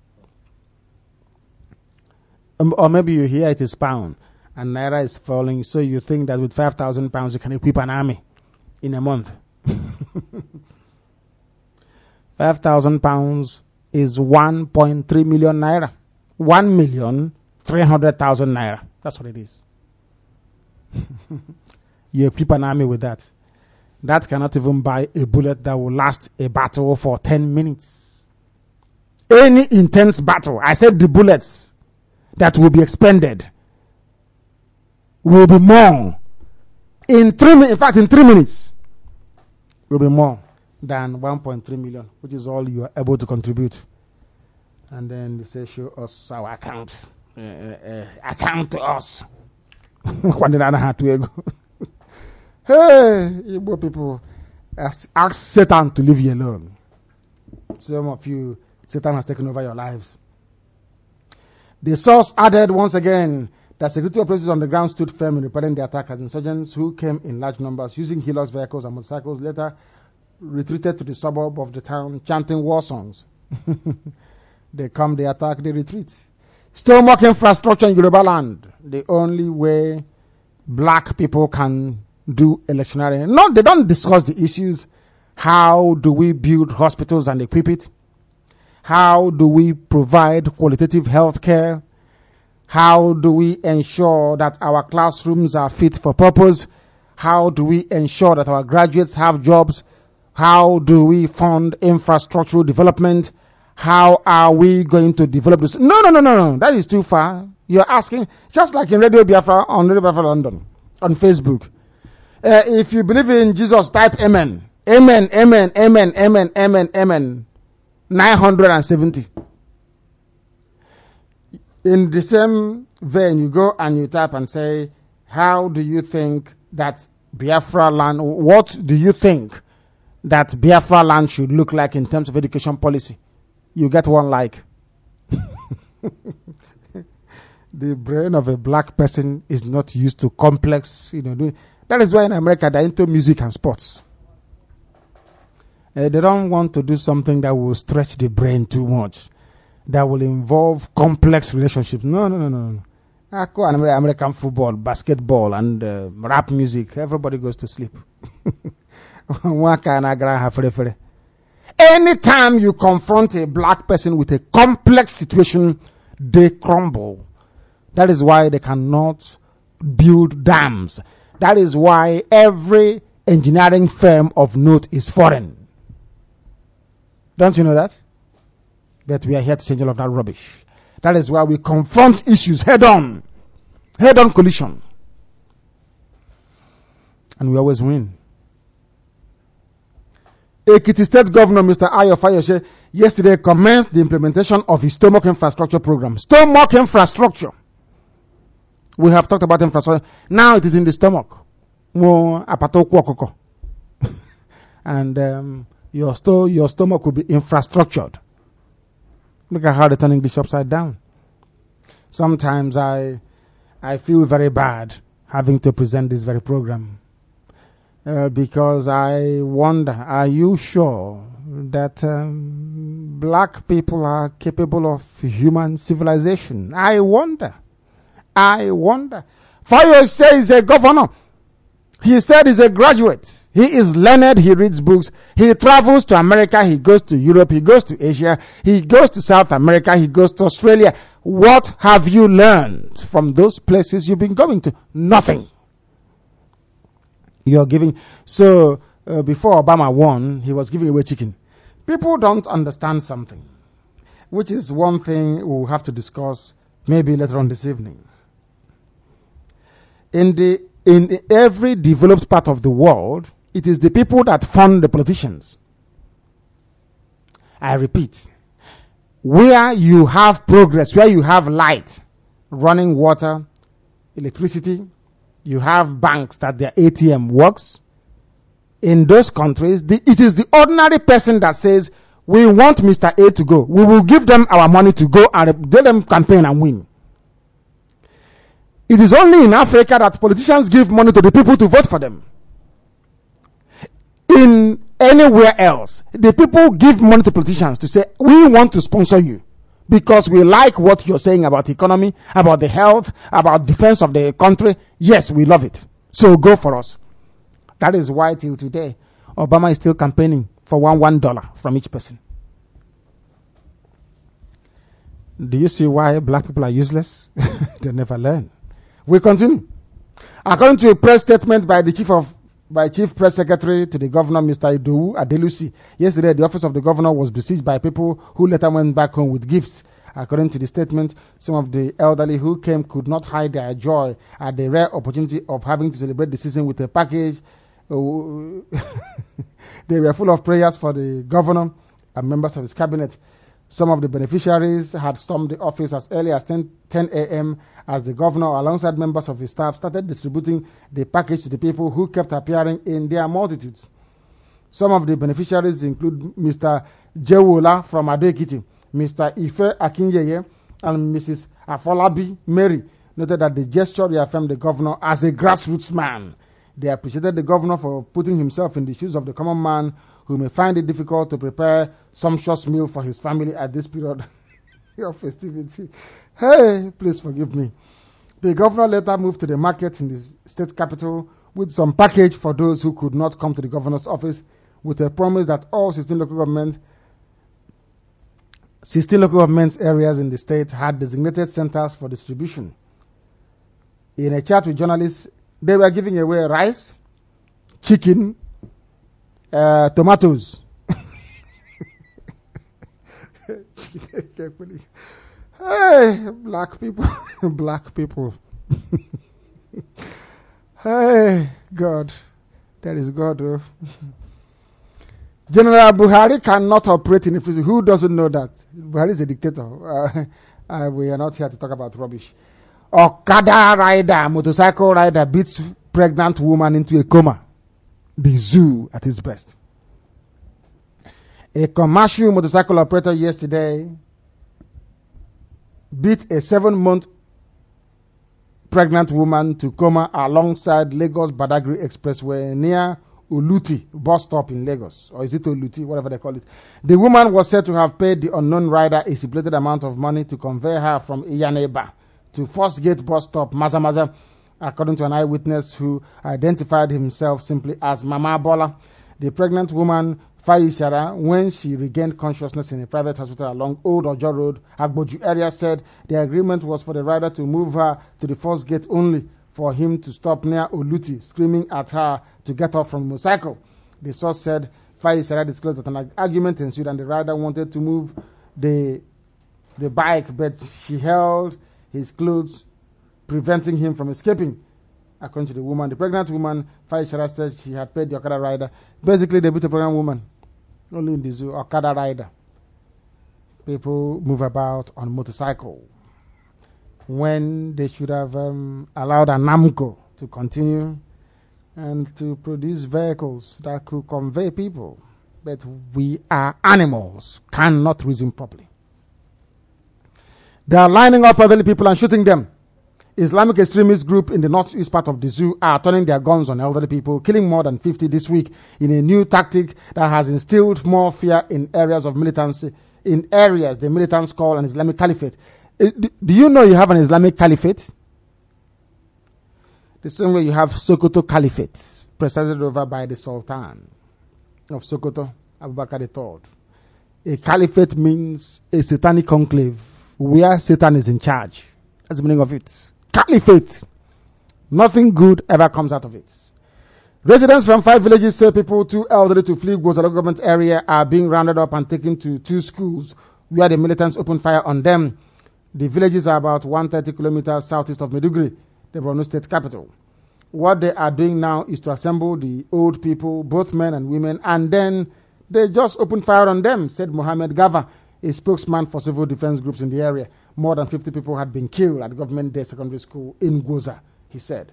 Um, or maybe you hear it is pound and Naira is falling, so you think that with five thousand pounds you can equip an army in a month. five thousand pounds is one point three million Naira. one million three hundred thousand Naira. That's what it is. You equip an army with that. That cannot even buy a bullet that will last a battle for ten minutes. Any intense battle, I said the bullets that will be expended will be more. In three minutes, in fact, in three minutes, will be more than one point three million, which is all you are able to contribute. And then they say, show us our account. Uh, uh, account to us. Hey, Igbo people, ask, ask Satan to leave you alone. Some of you, Satan has taken over your lives. The source added once again that security operations on the ground stood firm in repelling the attack as insurgents who came in large numbers using Hilux vehicles and motorcycles later retreated to the suburb of the town chanting war songs. They come, they attack, they retreat. Stomach infrastructure in Yoruba land. The only way black people can do electioneering. No, they don't discuss the issues. How do we build hospitals and equip it? How do we provide qualitative health care? How do we ensure that our classrooms are fit for purpose? How do we ensure that our graduates have jobs? How do we fund infrastructural development? How are we going to develop this? No, no, no, no, no. That is too far. You're asking, just like in Radio Biafra, on Radio Biafra London, on Facebook. Uh, if you believe in Jesus, type amen. Amen, amen, amen, amen, amen, amen. nine hundred seventy. In the same vein, you go and you type and say, how do you think that Biafra land, what do you think that Biafra land should look like in terms of education policy? You get one like. The brain of a black person is not used to complex, you know. Doing. That is why in America they're into music and sports. Uh, they don't want to do something that will stretch the brain too much, that will involve complex relationships. No, no, no, no. I go American football, basketball, and uh, rap music. Everybody goes to sleep. Anytime you confront a black person with a complex situation, they crumble. That is why they cannot build dams. That is why every engineering firm of note is foreign. Don't you know that? But we are here to change all of that rubbish. That is why we confront issues head on. Head on collision. And we always win. Ekiti State Governor Mister Ayo Fayose yesterday commenced the implementation of his stomach infrastructure program. Stomach infrastructure. We have talked about infrastructure. Now it is in the stomach. And um, your, sto- your stomach will be infrastructured. Look at how they turn English upside down. Sometimes I I feel very bad having to present this very program. uh, because I wonder, are you sure that um, black people are capable of human civilization? I wonder. I wonder. Fayose says a governor. He said he's a graduate. He is learned. He reads books. He travels to America. He goes to Europe. He goes to Asia. He goes to South America. He goes to Australia. What have you learned from those places you've been going to? Nothing. You're giving. So uh, before Obama won, he was giving away chicken. People don't understand something, which is one thing we'll have to discuss maybe later on this evening. In the in every developed part of the world, it is the people that fund the politicians. I repeat, where you have progress, where you have light, running water, electricity, you have banks that their A T M works. In those countries, the, it is the ordinary person that says, we want Mister A to go. We will give them our money to go and let them campaign and win. It is only in Africa that politicians give money to the people to vote for them. In anywhere else, the people give money to politicians to say, we want to sponsor you because we like what you're saying about the economy, about the health, about defense of the country. Yes, we love it. So go for us. That is why till today, Obama is still campaigning for one one dollar from each person. Do you see why black people are useless? They never learn. We continue. According to a press statement by the chief of by Chief Press Secretary to the Governor, Mister Idowu Adelusi, yesterday the office of the Governor was besieged by people who later went back home with gifts. According to the statement, some of the elderly who came could not hide their joy at the rare opportunity of having to celebrate the season with a package. They were full of prayers for the governor and members of his cabinet. Some of the beneficiaries had stormed the office as early as ten a.m. as the governor, alongside members of his staff, started distributing the package to the people who kept appearing in their multitudes. Some of the beneficiaries include Mister Jewola from Ado-Ekiti, Mister Ife Akinyeye, and Missus Afolabi Mary, noted that the gesture reaffirmed the governor as a grassroots man. They appreciated the governor for putting himself in the shoes of the common man who may find it difficult to prepare sumptuous meal for his family at this period of festivity. Hey, please forgive me. The governor later moved to the market in the state capital with some package for those who could not come to the governor's office, with a promise that all sixteen local government sixteen local government areas in the state had designated centers for distribution. In a chat with journalists, they were giving away rice, chicken, uh, tomatoes. Hey, black people, black people. Hey, God, there is God. Oh. General Buhari cannot operate in a prison. Who doesn't know that? Buhari is a dictator. Uh, uh, we are not here to talk about rubbish. Okada rider, motorcycle rider beats pregnant woman into a coma. The zoo at its best. A commercial motorcycle operator yesterday beat a seven-month pregnant woman to coma alongside Lagos Badagry Expressway near Uluti bus stop in Lagos. Or is it Uluti, whatever they call it. The woman was said to have paid the unknown rider a stipulated amount of money to convey her from Iyaneba to First Gate bus stop, Maza Maza, according to an eyewitness who identified himself simply as Mama Bola. The pregnant woman, Faishara, when she regained consciousness in a private hospital along Old Ojo Road, Agboju area, said the agreement was for the rider to move her to the First Gate only for him to stop near Uluti, screaming at her to get off from the motorcycle. The source said Faishara disclosed that an argument ensued and the rider wanted to move the the bike, but she held his clothes, preventing him from escaping. According to the woman, the pregnant woman, Faishara said she had paid the Okada rider. Basically, they beat a pregnant woman. Only in the zoo, Okada rider. People move about on motorcycle when they should have um, allowed an Namco to continue and to produce vehicles that could convey people. But we are animals, cannot reason properly. They are lining up elderly people and shooting them Islamic extremist group in the northeast part of the zoo are turning their guns on elderly people, killing more than fifty this week in a new tactic that has instilled more fear in areas of militancy, in areas the militants call an Islamic caliphate. Do you know you have an Islamic caliphate? The same way you have Sokoto Caliphate, presided over by the Sultan of Sokoto, Abubakar the third. A caliphate means a satanic conclave where Satan is in charge. That's the meaning of it. Caliphate. Nothing good ever comes out of it. Residents from five villages say people too elderly to flee Gwoza government area are being rounded up and taken to two schools where the militants opened fire on them. The villages are about one hundred thirty kilometers southeast of Maiduguri, the Borno state capital. What they are doing now is to assemble the old people, both men and women, and then they just open fire on them, said Mohammed Gava, a spokesman for civil defense groups in the area. More than fifty people had been killed at Government Day Secondary School in Gwoza, he said.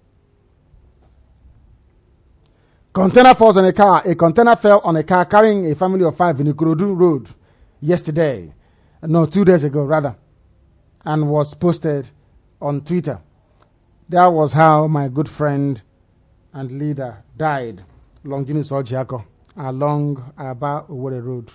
Container falls on a car. A container fell on a car carrying a family of five in Ikorodu Road yesterday. No, two days ago, rather. And was posted on Twitter. That was how my good friend and leader died, Longini Sojiako, along Aba Owerri Road.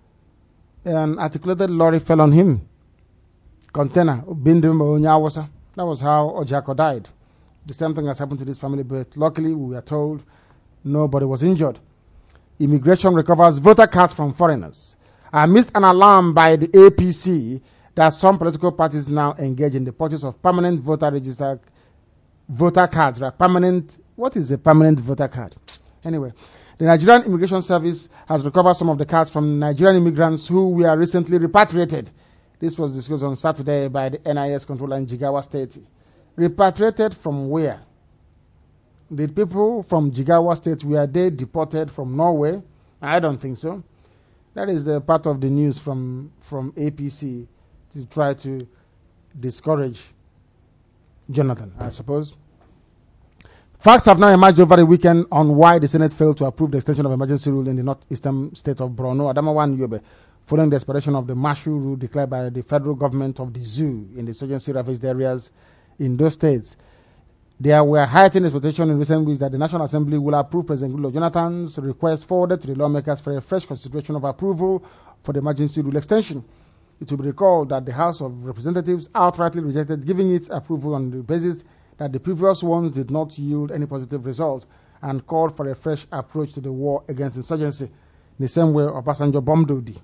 An articulated lorry fell on him. Container, Bindimbo Nyawasa. That was how Ojiako died. The same thing has happened to this family, but luckily we were told nobody was injured. Immigration recovers voter cards from foreigners. Amidst an alarm by the A P C that some political parties now engage in the purchase of permanent voter register voter cards, right? Permanent, what is a permanent voter card? Anyway, the Nigerian Immigration Service has recovered some of the cards from Nigerian immigrants who were recently repatriated. This was disclosed on Saturday by the N I S controller in Jigawa State. Repatriated from where? The people from Jigawa State, were they deported from Norway? I don't think so. That is the part of the news from, from A P C to try to discourage Jonathan, I suppose. Facts have now emerged over the weekend on why the Senate failed to approve the extension of emergency rule in the northeastern state of Borno, Adamawa, Yobe, following the expiration of the martial rule declared by the federal government of the zoo in the insurgency-ravaged areas in those states. There were heightened expectations in recent weeks that the National Assembly will approve President Goodluck Jonathan's request forwarded to the lawmakers for a fresh consideration of approval for the emergency rule extension. It will be recalled that the House of Representatives outrightly rejected giving its approval on the basis that the previous ones did not yield any positive result and called for a fresh approach to the war against insurgency, in the same way Obasanjo bombed Odi.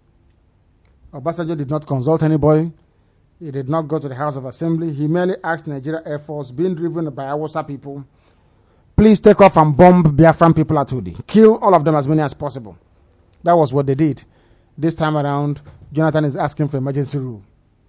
Obasanjo did not consult anybody. He did not go to the House of Assembly. He merely asked Nigeria Air Force, being driven by Hausa people, please take off and bomb Biafran people at Odi. Kill all of them, as many as possible. That was what they did. This time around, Jonathan is asking for emergency rule.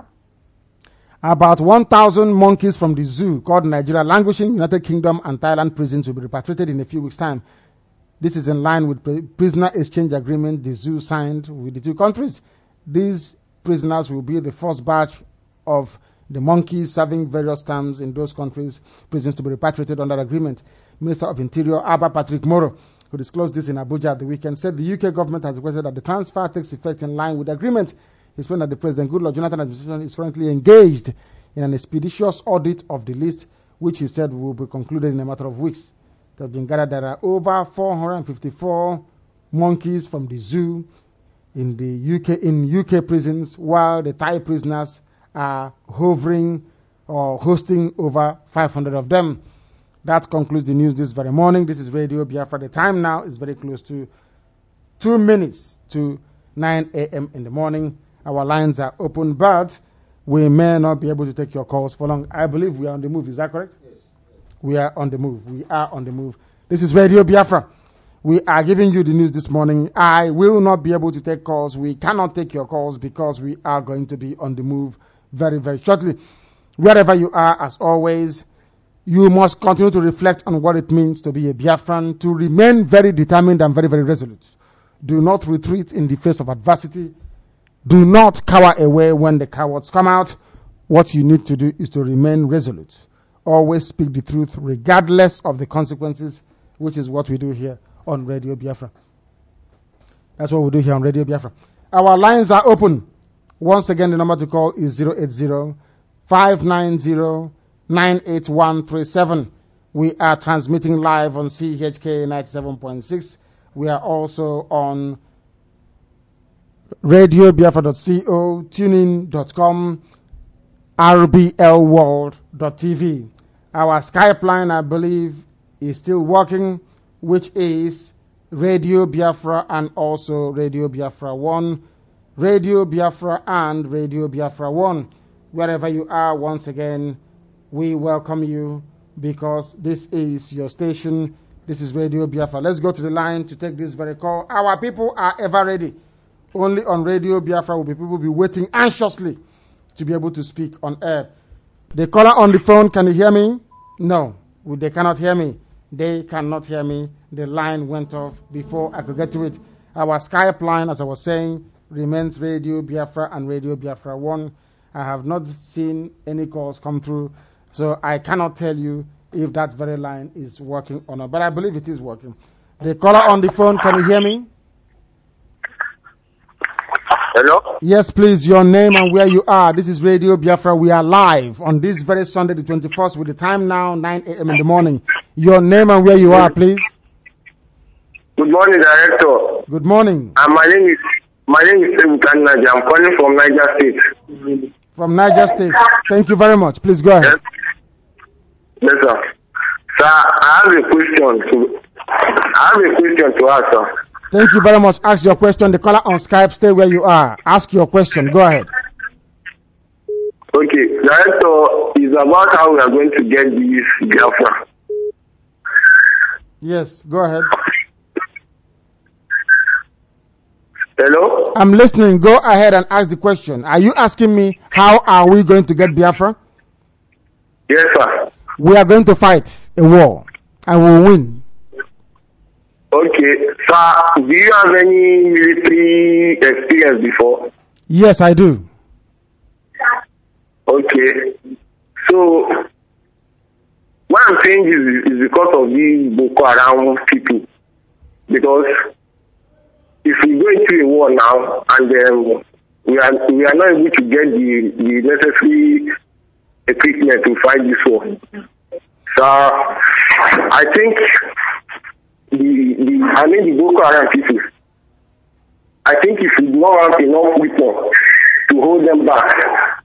About one thousand monkeys from the zoo called Nigeria languishing United Kingdom and Thailand prisons will be repatriated in a few weeks' time. This is in line with prisoner exchange agreement the zoo signed with the two countries. These prisoners will be the first batch of the monkeys serving various terms in those countries' prisons to be repatriated under agreement. Minister of Interior Abba Patrick Moro, who disclosed this in Abuja at the weekend, said the U K government has requested that the transfer takes effect in line with the agreement. He explained that the President Goodluck Jonathan administration is currently engaged in an expeditious audit of the list, which he said will be concluded in a matter of weeks. It has been gathered there are over four hundred fifty-four monkeys from the zoo in the U K in U K prisons, while the Thai prisoners are hovering or hosting over five hundred of them. That concludes the news this very morning. This is Radio Biafra. The time now is very close to two minutes to nine a.m. in the morning. Our lines are open, but we may not be able to take your calls for long. I believe we are on the move. Is that correct? Yes. We are on the move. We are on the move. This is Radio Biafra. We are giving you the news this morning. I will not be able to take calls. We cannot take your calls because we are going to be on the move very, very shortly. Wherever you are, as always, you must continue to reflect on what it means to be a Biafran, to remain very determined and very, very resolute. Do not retreat in the face of adversity. Do not cower away when the cowards come out. What you need to do is to remain resolute. Always speak the truth regardless of the consequences, which is what we do here on Radio Biafra. That's what we do here on Radio Biafra. Our lines are open. Once again, the number to call is zero eight zero, five nine zero, nine eight one three seven. We are transmitting live on C H K ninety-seven point six. We are also on radio biafra dot co, tunein dot com, r b l world dot t v. Our Skype line, I believe, is still working, which is Radio Biafra and also Radio Biafra one. Radio Biafra and Radio Biafra one. Wherever you are, once again, we welcome you because this is your station. This is Radio Biafra. Let's go to the line to take this very call. Our people are ever ready. Only on Radio Biafra will be people be waiting anxiously to be able to speak on air. The caller on the phone, can you hear me? No, they cannot hear me. They cannot hear me. The line went off before I could get to it. Our Skype line, as I was saying, remains Radio Biafra and Radio Biafra one. I have not seen any calls come through, so I cannot tell you if that very line is working or not, but I believe it is working. The caller on the phone, can you hear me? Hello? Yes, please, your name and where you are. This is Radio Biafra. We are live on this very Sunday, the twenty-first, with the time now, nine a.m. in the morning. Your name and where you are, please. Good morning, Director. Good morning. Uh, my name is my name is Ebukan Naji. I'm calling from Niger State. From Niger State. Thank you very much. Please go ahead. Yes, yes sir. Sir, I have a question to I have a question to ask, sir. Thank you very much. Ask your question. The caller on Skype, stay where you are. Ask your question. Go ahead. Okay, Director, is about how we are going to get this Biafra. Yes, go ahead. Hello? I'm listening. Go ahead and ask the question. Are you asking me how are we going to get Biafra? Yes, sir. We are going to fight a war and we'll win. Okay, sir, do you have any military experience before? Yes, I do. Okay, so what I'm saying is, is because of these Boko Haram people. Because if we go into a war now and um, we are we are not able to get the, the necessary equipment to fight this war, so I think the, the I mean the Boko Haram people, I think if we don't have enough people to hold them back.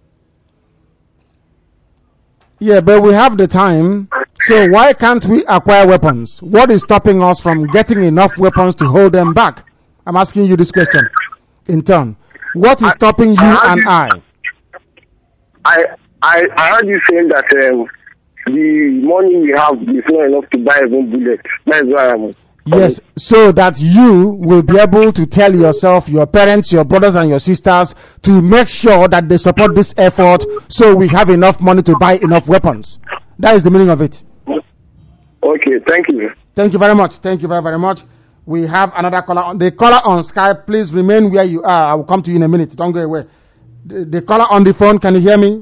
Yeah, but we have the time, so why can't we acquire weapons? What is stopping us from getting enough weapons to hold them back? I'm asking you this question in turn. What is I, stopping you I and you, I? I I I heard you saying that um, the money we have is not enough to buy even bullets. That's why I'm... Yes, so that you will be able to tell yourself, your parents, your brothers and your sisters to make sure that they support this effort so we have enough money to buy enough weapons. That is the meaning of it. Okay, thank you. Thank you very much. Thank you very, very much. We have another caller on the caller on Skype. Please remain where you are. I will come to you in a minute. Don't go away. The, the caller on the phone, can you hear me?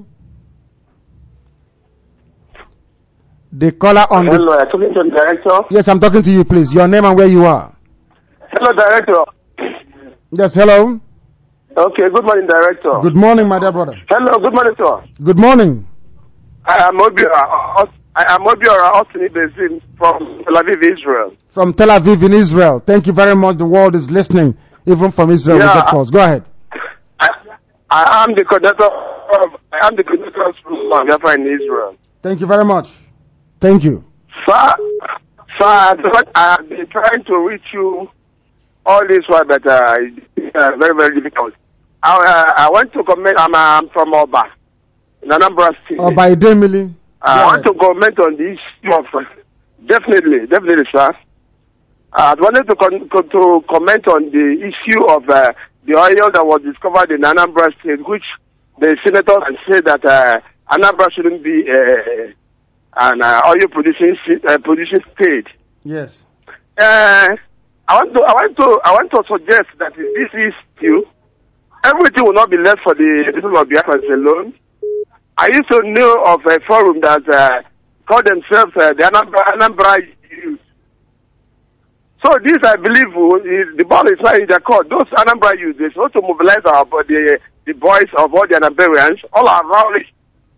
The caller on Hello, the... I'm talking to the director. Yes, I'm talking to you, please. Your name and where you are. Hello, director. Yes, hello. Okay, good morning, director. Good morning, my dear brother. Hello, good morning, sir. Good morning. I am Obiora. I am Obiora Austin Bezin from Tel Aviv, Israel. From Tel Aviv in Israel. Thank you very much. The world is listening. Even from Israel, yeah, we get calls. Go ahead. I, I am the conductor of, I am the conductor of Biafra in Israel. Thank you very much. Thank you. Sir, sir, I have been trying to reach you all this while, but uh, it's uh, very, very difficult. I, uh, I want to comment, I'm, I'm from Oba, in Anambra State. Oba Idemili. Uh, I want to comment on the issue of, uh, definitely, definitely, sir. I wanted to, con- to comment on the issue of uh, the oil that was discovered in Anambra State, which the senators said that uh, Anambra shouldn't be uh, an uh, oil producing uh, producing state. Yes. Uh, I want to I want to I want to suggest that this is still everything will not be left for the people of Biafra alone. I used to know of a forum that uh, called themselves uh, the Anambra, Anambra Youth. So this, I believe, is, the ball is not in their court. Those Anambra Youth, they supposed to mobilize our the the boys of all the Anambarians all around it,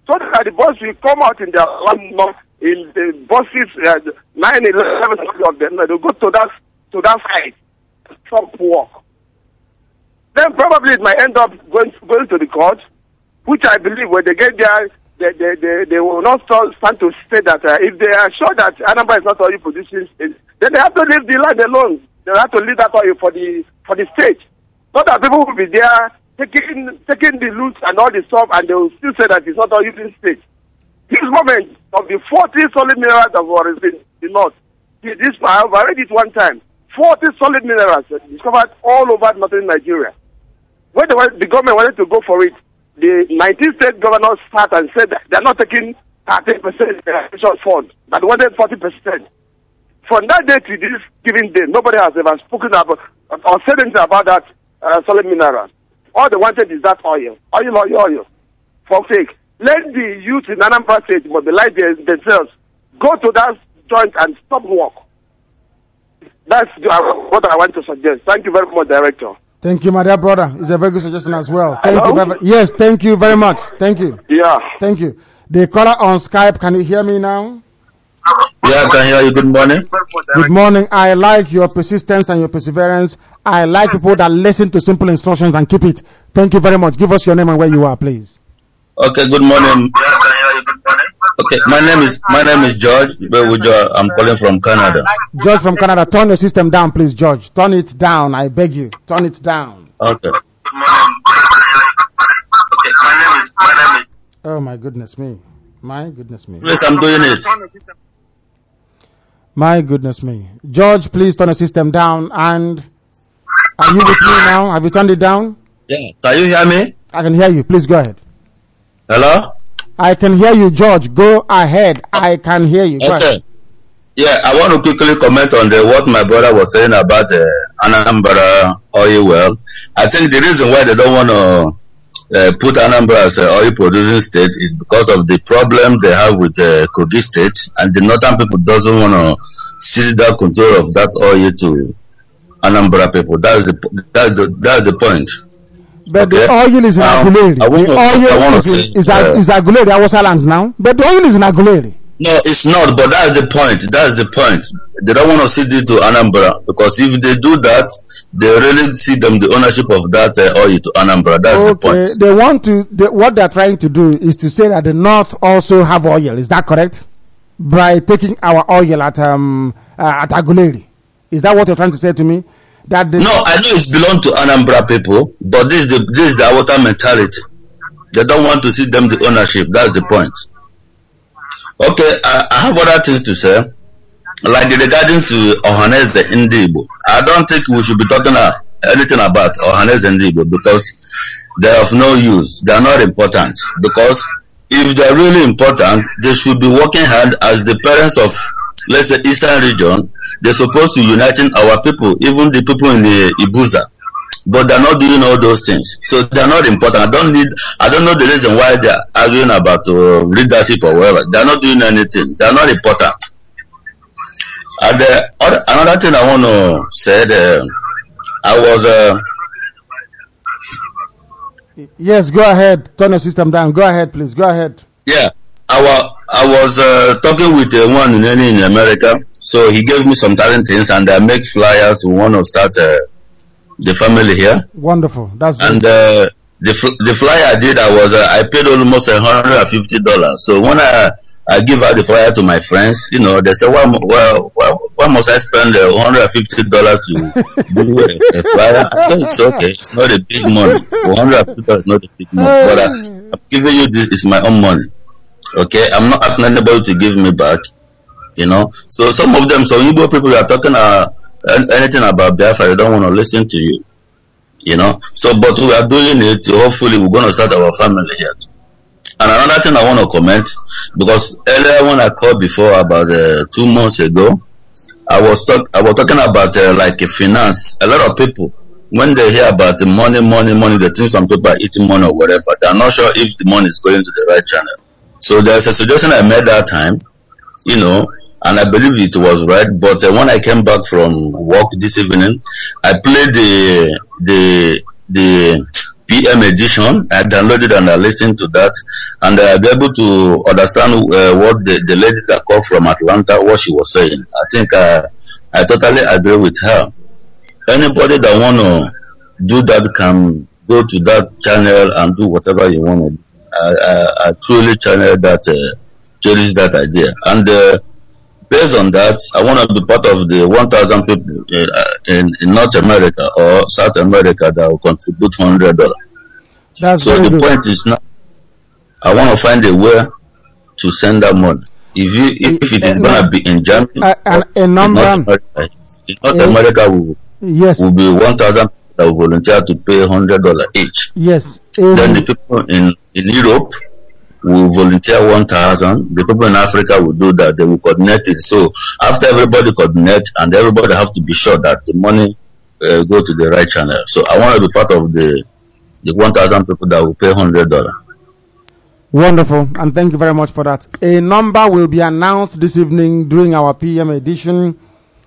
so that the bus will come out in their land, in the buses, uh, nine, eleven of them, they'll go to that, to that side, stop work. Then probably it might end up going, going to the court, which I believe when they get there, they, they, they, they will not stand to say that uh, if they are sure that Anambra is not oil producing state, then they have to leave the land alone. They have to leave that oil for the, for the state. Not that people will be there taking, taking the loot and all the stuff, and they will still say that it's not oil using state. This moment of the forty solid minerals that were in the north, this, I have read it one time, forty solid minerals discovered all over northern Nigeria. When the, the government wanted to go for it, the nineteen state governors sat and said that they're not taking thirty percent national fund, but they wanted forty percent. From that day to this given day, nobody has ever spoken about or said anything about that uh, solid minerals. All they wanted is that oil, oil, oil, oil, for fake. Let the youth in Anambra State mobilize themselves, go to that joint and stop work. That's what I want to suggest. Thank you very much, Director. Thank you, my dear brother. It's a very good suggestion as well. Thank Hello? you very, yes, thank you very much. Thank you. Yeah. Thank you. The caller on Skype, can you hear me now? Yeah, I can hear you. Good morning. Good morning. I like your persistence and your perseverance. I like people that listen to simple instructions and keep it. Thank you very much. Give us your name and where you are, please. Okay, good morning. Yeah, I can hear you. Good morning. Okay, my name is my name is George. I'm calling from Canada. George from Canada, turn your system down, please, George. Turn it down, I beg you. Turn it down. Okay. Good morning. Okay, my name is my name is. Oh my goodness me. My goodness me. Please, I'm doing it. My goodness me. George, please turn the system down. And are you with me now? Have you turned it down? Yeah. Can you hear me? I can hear you. Please go ahead. Hello? I can hear you, George. Go ahead. I can hear you. Go Okay. ahead. Yeah, I want to quickly comment on the what my brother was saying about the Anambra oil well. I think the reason why they don't want to uh, put Anambra as an oil producing state is because of the problem they have with uh, Kogi State, and the northern people doesn't want to seize that control of that oil to Anambra people. That's the that's the that's the point. But Okay. the oil is in Um, Aguleri. I The wanna- I oil wanna is, in, say, is, uh, is Aguleri, Hausa land now. But the oil is in Aguleri. No, it's not, but that's the point. That's the point. They don't want to cede it to Anambra, because if they do that, they really cede them the ownership of that uh, oil to Anambra. That's the Okay. point. They want to, they, what they're trying to do is to say that the North also have oil. Is that correct? By taking our oil at, um, uh, at Aguleri. Is that what you're trying to say to me? That the No, I know it's belong to Anambra people, but this is the this is the Awata mentality. They don't want to cede them the ownership. That's the point. Okay, I, I have other things to say, like regarding to Ohaneze Ndibo. I don't think we should be talking uh, anything about Ohaneze Ndibo, because they are of no use. They are not important, because if they are really important, they should be working hard as the parents of, let's say, Eastern region. They're supposed to uniting our people, even the people in the Ibuza. But they're not doing all those things. So they're not important. I don't need, I don't know the reason why they're arguing about uh, leadership or whatever. They're not doing anything. They're not important. And uh, other, another thing I want to say, uh, I was, uh, yes, go ahead. Turn the system down. Go ahead, please. Go ahead. yeah, I was, I was uh, talking with uh, one in, in America. So he gave me some talent things, and I make flyers. We want to start uh, the family here. Wonderful. That's good. And uh, the fl- the flyer I did, I was uh, I paid almost a hundred and fifty dollars. So when I I give out the flyer to my friends, you know, they say, why mu- well, why, why must I spend uh, one hundred and fifty dollars to do a, a flyer? I said, it's okay. It's not a big money. one hundred and fifty dollars is not a big money, but I, I'm giving you this. It's my own money. Okay, I'm not asking anybody to give me back. You know, so some of them, so Igbo people are talking uh, anything about Biafra, they don't want to listen to you. You know, so but we are doing it. Hopefully, we're going to start our family here. And another thing I want to comment, because earlier when I called before about uh, two months ago, I was talk I was talking about uh, like a finance. A lot of people, when they hear about the money, money, money, they think some people are eating money or whatever. They are not sure if the money is going to the right channel. So there's a suggestion I made that time, you know. And I believe it was right, but uh, when I came back from work this evening, I played the the the P M edition. I downloaded and I listened to that, and I'll be able to understand uh, what the, the lady that called from Atlanta, what she was saying. I think uh, I totally agree with her. Anybody that want to do that can go to that channel and do whatever you want to do. I, I, I truly channel that, uh, cherish that idea. And uh, based on that, I want to be part of the one thousand people in, in, in North America or South America that will contribute one hundred dollars. That's so the good. point is now, I want to find a way to send that money. If you, if it is going to be in Germany, uh, uh, a number, in North America, in North uh, America will, yes. will be one thousand that will volunteer to pay one hundred dollars each. Yes. Um, then the people in, in Europe will volunteer one thousand. The people in Africa will do that. They will coordinate it. So after everybody coordinate, and everybody have to be sure that the money uh, go to the right channel. So I want to be part of the the one thousand people that will pay one hundred dollars. Wonderful, and thank you very much for that. A number will be announced this evening during our P M edition.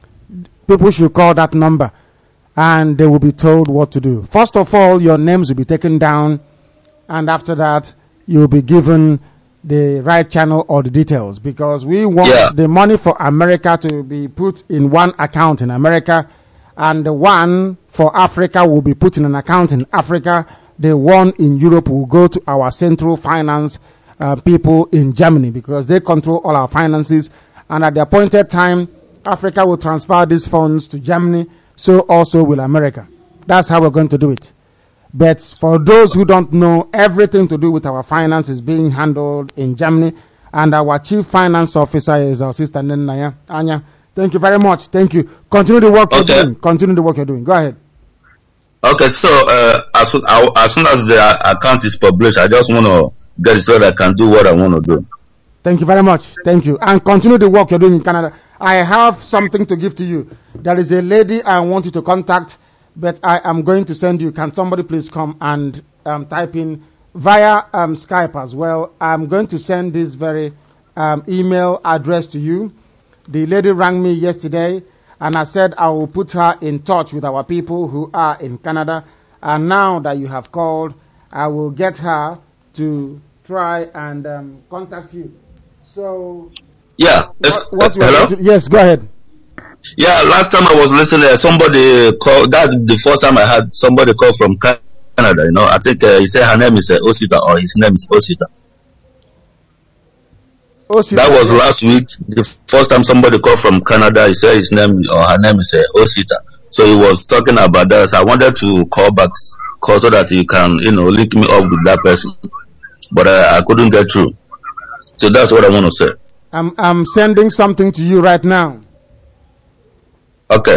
People should call that number, and they will be told what to do. First of all, your names will be taken down, and after that, you'll be given the right channel or the details, because we want yeah. the money for America to be put in one account in America, and the one for Africa will be put in an account in Africa. The one in Europe will go to our central finance uh, people in Germany, because they control all our finances, and at the appointed time, Africa will transfer these funds to Germany, so also will America. That's how we're going to do it. But for those who don't know, everything to do with our finance is being handled in Germany, and our chief finance officer is our sister Nena Anya. Thank you very much. Thank you. Continue the work okay. you're doing. Continue the work you're doing. Go ahead. Okay, so uh, as, soon, as soon as the account is published, I just want to get it so that I can do what I want to do. Thank you very much. Thank you. And continue the work you're doing in Canada. I have something to give to you. There is a lady I want you to contact, but I am going to send you. Can somebody please come and um, type in via um, Skype as well? I'm going to send this very um, email address to you. The lady rang me yesterday, and I said I will put her in touch with our people who are in Canada. And now that you have called, I will get her to try and um, contact you. So, yeah. What, what you hello? To, yes, go ahead. Yeah, last time I was listening, somebody called. That's the first time I had somebody call from Canada. You know, I think uh, he said her name is uh, Osita, or his name is Osita. Osita. That was last week. The first time somebody called from Canada, he said his name or her name is uh, Osita. So he was talking about that. So I wanted to call back, call so that you can, you know, link me up with that person. But uh, I couldn't get through. So that's what I want to say. I'm I'm sending something to you right now. Okay.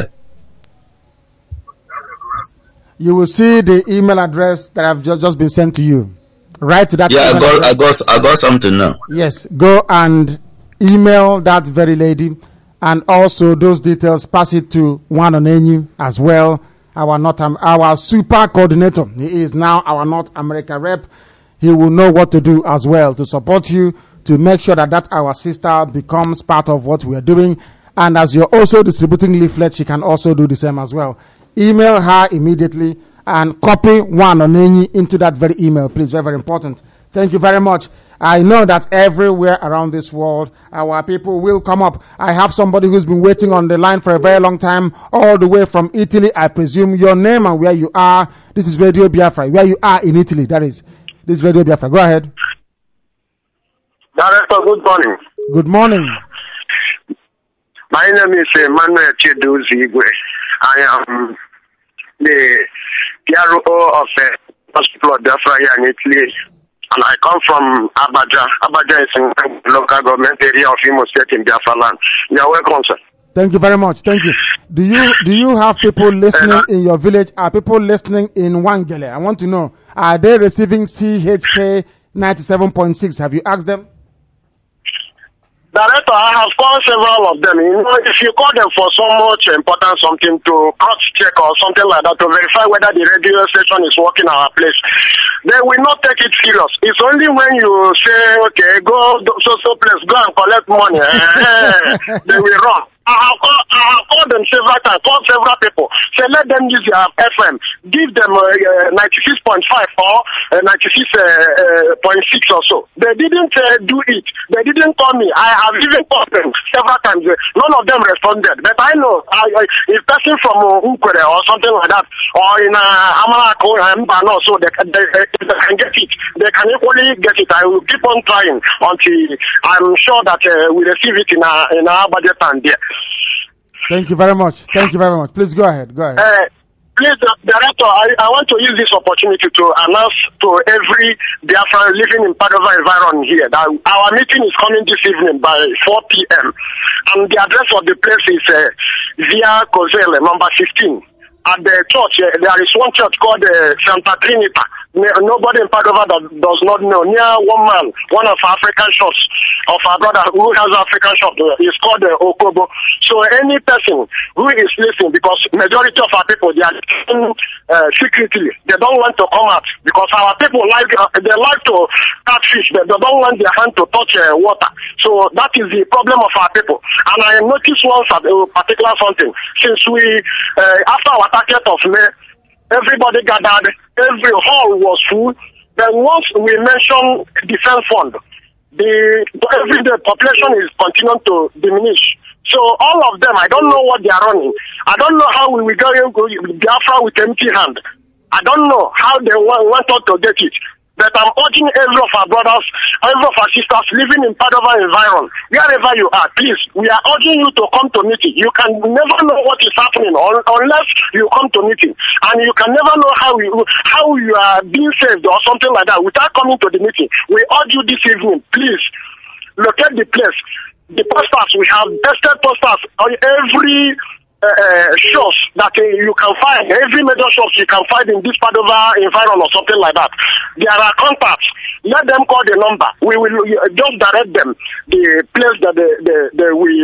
You will see the email address that I've just, just been sent to you. Right to that. Yeah, I got, address. I got, I got something now. Yes, go and email that very lady, and also those details, pass it to Juan Onenyi as well. Our North, our super coordinator. He is now our North America rep. He will know what to do as well to support you, to make sure that that our sister becomes part of what we are doing. And as you're also distributing leaflets, she can also do the same as well. Email her immediately and copy Juan Onenyi into that very email, please. Very, very important. Thank you very much. I know that everywhere around this world, our people will come up. I have somebody who's been waiting on the line for a very long time, all the way from Italy. I presume your name and where you are. This is Radio Biafra. Where you are in Italy, that is. This is Radio Biafra. Go ahead. Director, good morning. Good morning. My name is Emmanuel Chidozie Igwe. I am the P R O of the Hospital of Biafra here in Italy, and I come from Abaja. Abaja is in the local government area of Imo State in Biafra land. You are welcome, sir. Thank you very much. Thank you. Do you do you have people listening uh, in your village? Are people listening in Wangele? I want to know, are they receiving C H K ninety-seven point six? Have you asked them? Director, I have called several of them. You know, if you call them for so much important something to cross-check or something like that to verify whether the radio station is working at our place, they will not take it serious. It's only when you say, okay, go so so place, go and collect money, they will run. I have called, I have called them several times, called several people. Say let them use their F M. Give them uh, uh, ninety-six point five or uh, ninety-six point six uh, uh, or so. They didn't uh, do it. They didn't call me. I have even called them several times. None of them responded. But I know I, I, if person from uh, Ukwere or something like that, or in uh, Amalako and Mbano, so they, they, they, they can get it. They can equally get it. I will keep on trying until I'm sure that uh, we receive it in our, in our budget and there. Thank you very much. Thank you very much. Please go ahead. Go ahead. Uh, please, uh, Director, I, I want to use this opportunity to announce to every Biafran living in Padova environment here that our meeting is coming this evening by four p.m. And the address of the place is uh, Via Kozele, number fifteen. At the church, uh, there is one church called uh, Santa Trinita. Nobody in Padova that does not know. Near one man, one of our African shops, of our brother who has African shop, is called uh, Okobo. So any person who is listening, because majority of our people, they are listening uh, secretly. They don't want to come out because our people like, uh, they like to catch fish, but they don't want their hand to touch uh, water. So that is the problem of our people. And I noticed once a particular something. Since we, uh, after our target of May, everybody gathered, every hall was full. Then once we mentioned defense fund, the everyday population is continuing to diminish. So all of them, I don't know what they are running. I don't know how we will go Biafra with empty hand. I don't know how they want, want us to get it. But I'm urging every of our brothers, every of our sisters living in Padova environment, wherever you are, please, we are urging you to come to meeting. You can never know what is happening un- unless you come to meeting. And you can never know how you, how you are being saved or something like that without coming to the meeting. We urge you this evening, please, locate the place. The posters, we have tested posters on every Uh, uh, shops that uh, you can find, every major shops you can find in this part of our environment or something like that. There are contacts. Let them call the number. We will uh, just direct them the place that the, the, the we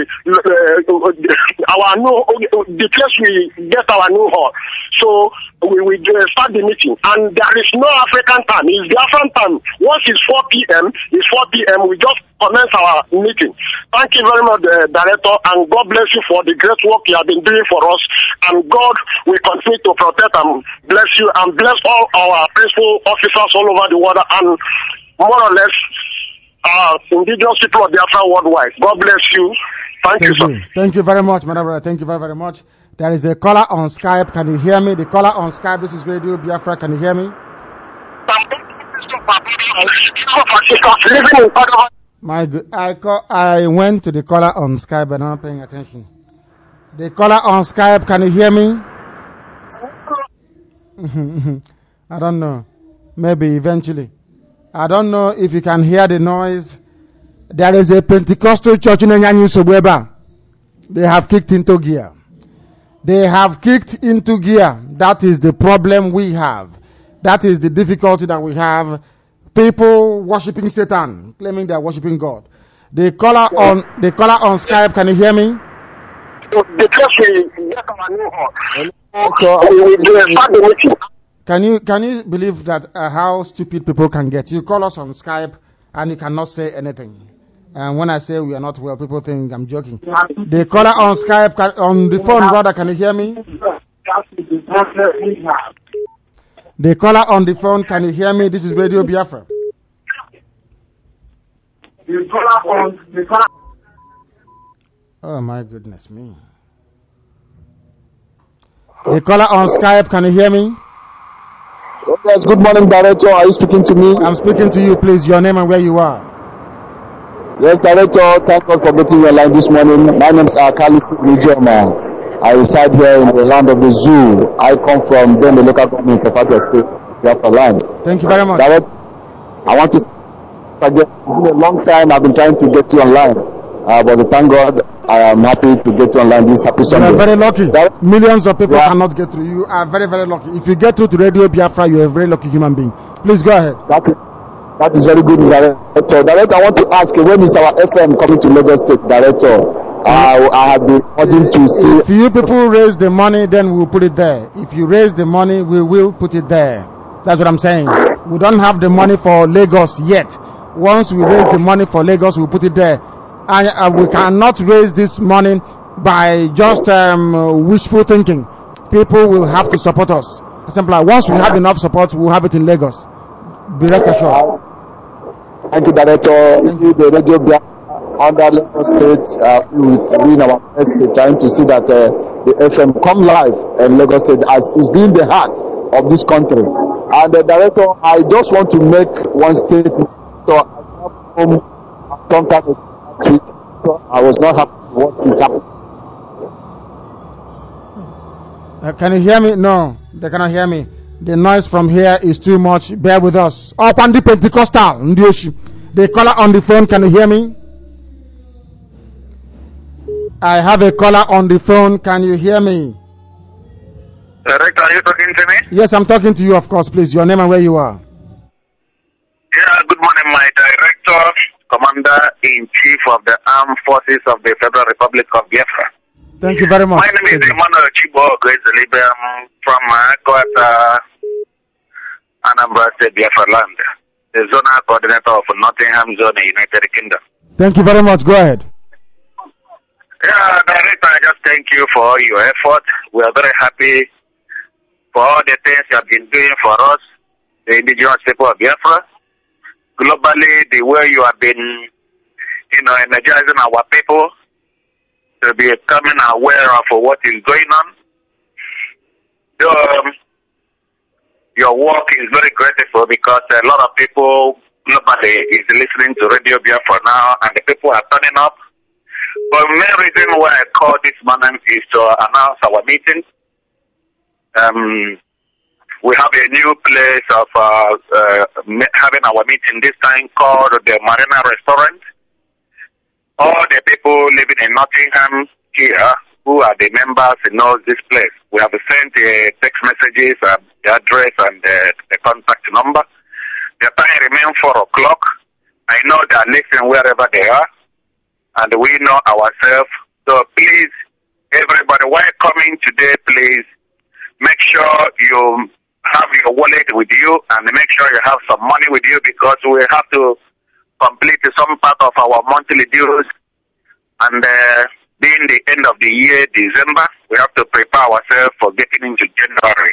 uh, our new the place we get our new hall. So we will uh, start the meeting, and there is no African time. It's the African time. Once it's four p.m., it's four p.m. We just commence our meeting. Thank you very much, uh, Director, and God bless you for the great work you have been doing for us. And God will continue to protect and bless you and bless all our principal officers all over the world and more or less uh, indigenous people of Biafra worldwide. God bless you. Thank, Thank you, sir. You. Thank you very much, Madam Brother. Thank you very, very much. There is a caller on Skype. Can you hear me? The caller on Skype. This is Radio Biafra. Can you hear me? My good. I call, I went to the caller on Skype, but I'm not paying attention. The caller on Skype. Can you hear me? I don't know. Maybe eventually. I don't know if you can hear the noise. There is a Pentecostal church in Nyanyu Sobweba. They have kicked into gear. They have kicked into gear. That is the problem we have. That is the difficulty that we have. People worshiping Satan, claiming they are worshiping God. The caller on the caller on Skype, can you hear me? Can you can you believe that uh, how stupid people can get? You call us on Skype and you cannot say anything. And when I say we are not well, people think I'm joking. The caller on Skype, can, on the phone, brother, can you hear me? The caller on the phone, can you hear me? This is Radio Biafra. The caller on the caller. Oh my goodness me. The caller on Skype, can you hear me? Yes, good morning, Director. Are you speaking to me? I'm speaking to you, please. Your name and where you are. Yes, Director. Thank God for getting your line this morning. My name is Akali Rijoma. I reside here in the land of the zoo. I come from then the local government of Abia State, Biafra land. Thank you very much. Director, I want to suggest, it's been a long time I've been trying to get you online. Uh, but thank God, I am happy to get you online this happy Sunday. You are very lucky. That, Millions of people yeah. cannot get through. You are very, very lucky. If you get through to Radio Biafra, you are a very lucky human being. Please go ahead. That is, that is very good, Director. Director, I want to ask, when is our F M coming to Lagos State, Director? Uh, I have been wanting to see. If you people raise the money, then we'll put it there. If you raise the money, we will put it there. That's what I'm saying. We don't have the money for Lagos yet. Once we raise the money for Lagos, we'll put it there. And uh, we cannot raise this money by just um, wishful thinking. People will have to support us. Simple. Once we have enough support, we'll have it in Lagos. Be rest assured. Thank you, Director. Thank you, the radio Biafra under Lagos State. Uh, we will be in our best trying to see that uh, the F M come live in Lagos State as is being the heart of this country. And the uh, Director, I just want to make one statement. So I got home sometime last week. So I was not happy with what is happening. Uh, can you hear me? No, they cannot hear me. The noise from here is too much. Bear with us. Oh, Pandi Pentecostal, Ndioshi. The caller on the phone, can you hear me? I have a caller on the phone. Can you hear me? Director, are you talking to me? Yes, I'm talking to you, of course. Please, your name and where you are. Yeah, good morning, my Director, Commander-in-Chief of the Armed Forces of the Federal Republic of Biafra. Thank you very much. My name is Emmanuel Chibo Gwezelibe. I'm from Akwata, Anambra State, Biafra land, the zonal coordinator of Nottingham Zone, United Kingdom. Thank you very much. Go ahead. Yeah, Director, I just thank you for all your effort. We are very happy for all the things you have been doing for us, the indigenous people of Biafra. Globally, the way you have been, you know, energizing our people to be becoming aware of what is going on. Um, your work is very grateful because a lot of people globally is listening to Radio Biafra now, and the people are turning up. But the main reason why I called this morning is to announce our meeting. Um, we have a new place of uh, uh, having our meeting this time called the Marina Restaurant. All the people living in Nottingham here who are the members know this place. We have sent uh, text messages, uh, the address and uh, the contact number. The time remains four o'clock. I know they are listening wherever they are, and we know ourselves. So please, everybody, while coming today, please make sure you have your wallet with you and make sure you have some money with you, because we have to complete some part of our monthly dues, and uh, being the end of the year, December, we have to prepare ourselves for getting into January.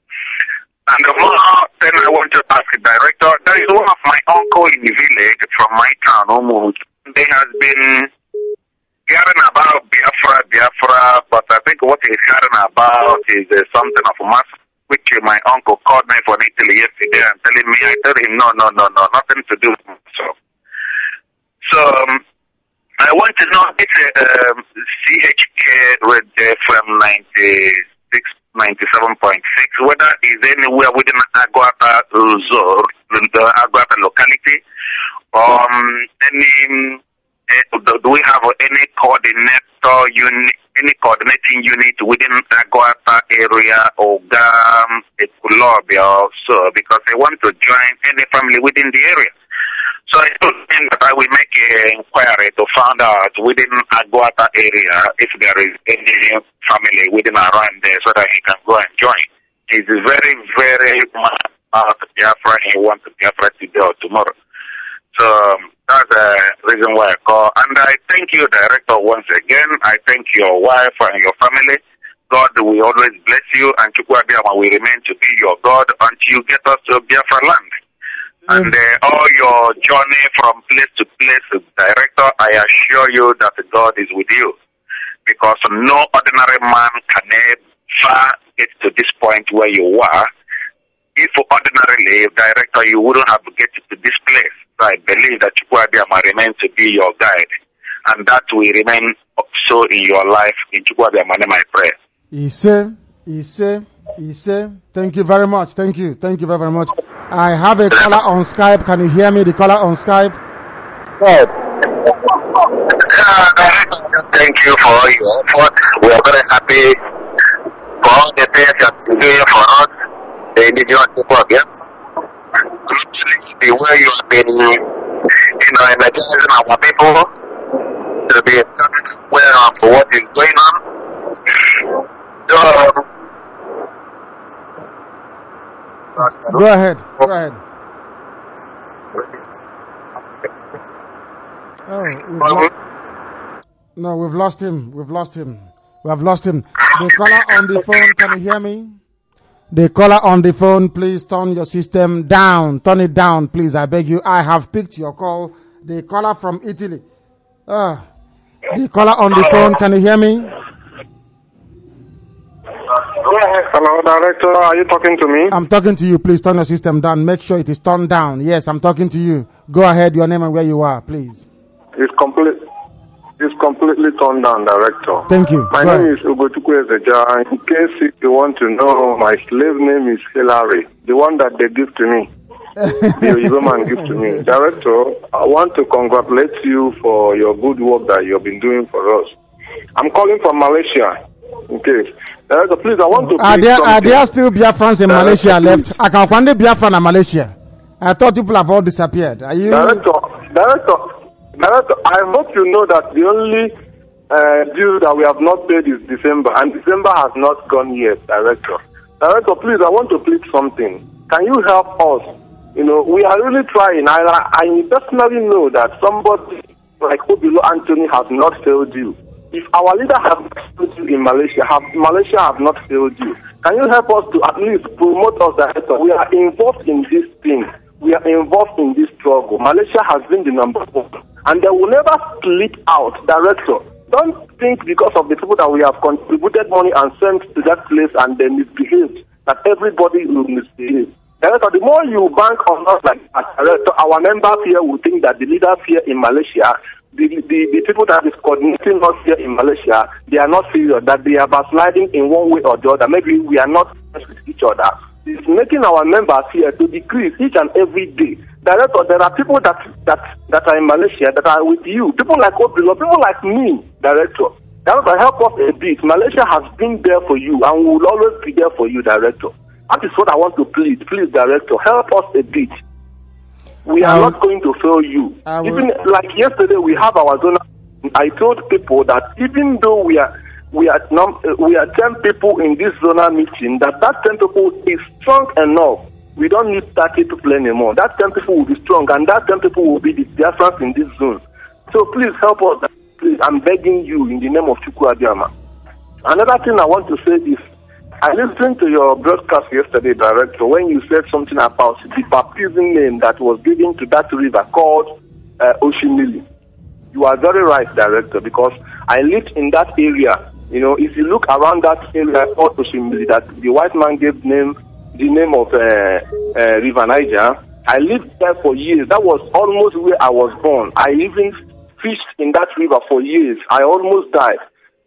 And the more thing I want to ask the Director, there is one of my uncle in the village from my town, Omut. They has been hearing about Biafra, Biafra, but I think what he's hearing about is uh, something of mass, which uh, my uncle called me from Italy yesterday and telling me, I told him, no, no, no, no, nothing to do with so. So, um, I want to know if uh, um, C H K with uh, from ninety-six, ninety-seven point six, whether is anywhere within Aguata zone, the Aguata locality, um, any, uh, do we have any coordinator unit, any coordinating unit within Aguata area or Gam, Ekulobia or so, because I want to join any family within the area. So I told him that I will make an inquiry to find out within Aguata area if there is any family within around there so that he can go and join. He's very, very much out of Biafra. He wants Biafra today or tomorrow. So um, that's the reason why I call. And I thank you, Director, once again. I thank your wife and your family. God will always bless you, and Chukwuabiama will remain to be your God until you get us to Biafra land. And uh, all your journey from place to place, Director, I assure you that God is with you. Because no ordinary man can ever get to this point where you are. If ordinarily, Director, you wouldn't have get to this place. So I believe that Chukwuabiama remains to be your guide. And that will remain so in your life. In Chukwuabiama name I pray. Ise, Ise, Ise. Thank you very much. Thank you. Thank you very, very much. I have a caller on Skype. Can you hear me? The caller on Skype? Yes. Thank you for all your effort. We are very happy for all the things you have been doing for us, the indigenous people of Biafra. The way you have been, you know, energizing our people to be aware of what is going on. So, Go ahead. Go ahead. Oh, we've lost, No, we've lost him. We've lost him. We have lost him. The caller on the phone, can you hear me? The caller on the phone, please turn your system down. Turn it down, please. I beg you. I have picked your call. The caller from Italy. Uh, the caller on the phone, can you hear me? Hello, Director. Are you talking to me? I'm talking to you. Please turn your system down. Make sure it is turned down. Yes, I'm talking to you. Go ahead. Your name and where you are, please. It's complete. It's completely turned down, Director. Thank you. My Go name ahead. is Ugochukwu Ezeja. In case you want to know, my slave name is Hilary, the one that they give to me. The woman give to me. Director, I want to congratulate you for your good work that you have been doing for us. I'm calling from Malaysia. In case. Director, please, I want to Are plead there, something. are there still Biafrans in Director, Malaysia please. left? Akakwande Biafran in Malaysia. I thought people have all disappeared. Are you? Director, Director, Director, I hope you know that the only uh, due that we have not paid is December, and December has not gone yet, Director. Director, please, I want to plead something. Can you help us? You know, we are really trying. I, I personally know that somebody like Obilo Anthony has not failed you. If our leader has not failed you in Malaysia, have Malaysia have not failed you. Can you help us to at least promote us, Director? We are involved in this thing. We are involved in this struggle. Malaysia has been the number one. And they will never split out, Director. Don't think because of the people that we have contributed money and sent to that place and they misbehaved, that everybody will misbehave. Director, the more you bank on us like that, Director, our members here will think that the leaders here in Malaysia, the, the, the people that is coordinating us here in Malaysia, they are not serious, that they are backsliding in one way or the other. Maybe we are not friends with each other. It's making our members here to decrease each and every day. Director, there are people that that that are in Malaysia that are with you. People like Obilo, people like me, Director. Director, help us a bit. Malaysia has been there for you and will always be there for you, Director. That is what I want to plead. Please, Director, help us a bit. We are Um, not going to fail you. I will- Even like yesterday, we have our zona. I told people that even though we are we are num- uh, we are ten people in this zona meeting, that that ten people is strong enough. We don't need thirty people anymore. That ten people will be strong, and that ten people will be the difference in this zone. So please help us. Please, I'm begging you in the name of Chukwu Abiyama. Another thing I want to say is, I listened to your broadcast yesterday, Director, when you said something about the baptism name that was given to that river called uh, Oshimili. You are very right, Director, because I lived in that area. You know, if you look around that area called Oshimili, that the white man gave name, the name of uh, uh, River Niger, I lived there for years. That was almost where I was born. I even fished in that river for years. I almost died.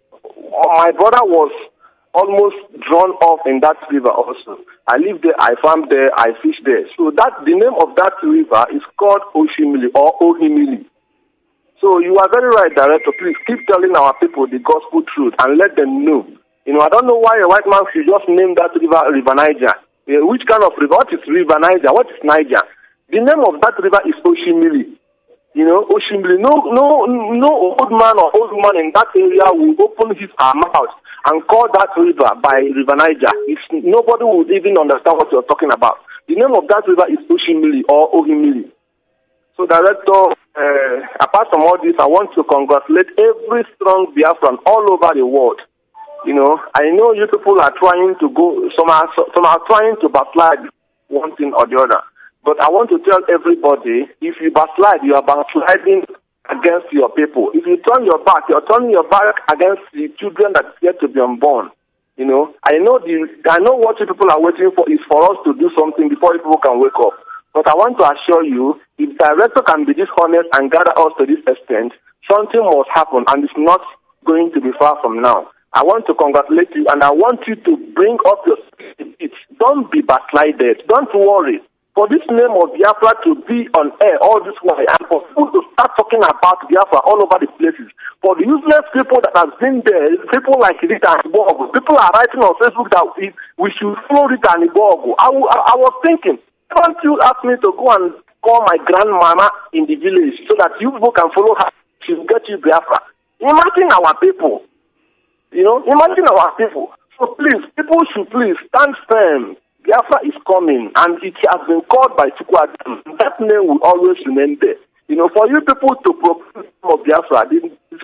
My brother was almost drawn off in that river also. I lived there, I farmed there, I fished there. So that the name of that river is called Oshimili or Ohimili. So you are very right, Director. Please keep telling our people the gospel truth and let them know. You know, I don't know why a white man should just name that river River Niger. Uh, which kind of river? What is River Niger? What is Niger? The name of that river is Oshimili. You know, Oshimili. No, no, no old man or old woman in that area will open his uh, mouth and call that river by River Niger. It's, nobody would even understand what you're talking about. The name of that river is Oshimili or Ohimili. So, Director, uh, apart from all this, I want to congratulate every strong Biafran all over the world. You know, I know you people are trying to go, some are, some are trying to backslide one thing or the other. But I want to tell everybody, if you backslide, you are backsliding against your people. If you turn your back, you're turning your back against the children that are yet to be unborn. You know, I know the, I know what you people are waiting for is for us to do something before people can wake up. But I want to assure you, if Director can be this honest and gather us to this extent, something must happen, and it's not going to be far from now. I want to congratulate you, and I want you to bring up your spirit. Don't be backslided. Don't worry. For this name of Biafra to be on air all this way, and for people to start talking about Biafra all over the places, for the useless people that have been there, people like Rita and Ibogo, people are writing on Facebook that we, we should follow Rita and Ibogo. I, I, I was thinking, why don't you ask me to go and call my grandmama in the village so that you people can follow her? She will get you Biafra. Imagine our people. You know, imagine our people. So please, people should please stand firm. Biafra is coming, and it has been called by Chukwu Abiyama. That name will always remain there. You know, for you people to proclaim of Biafra, the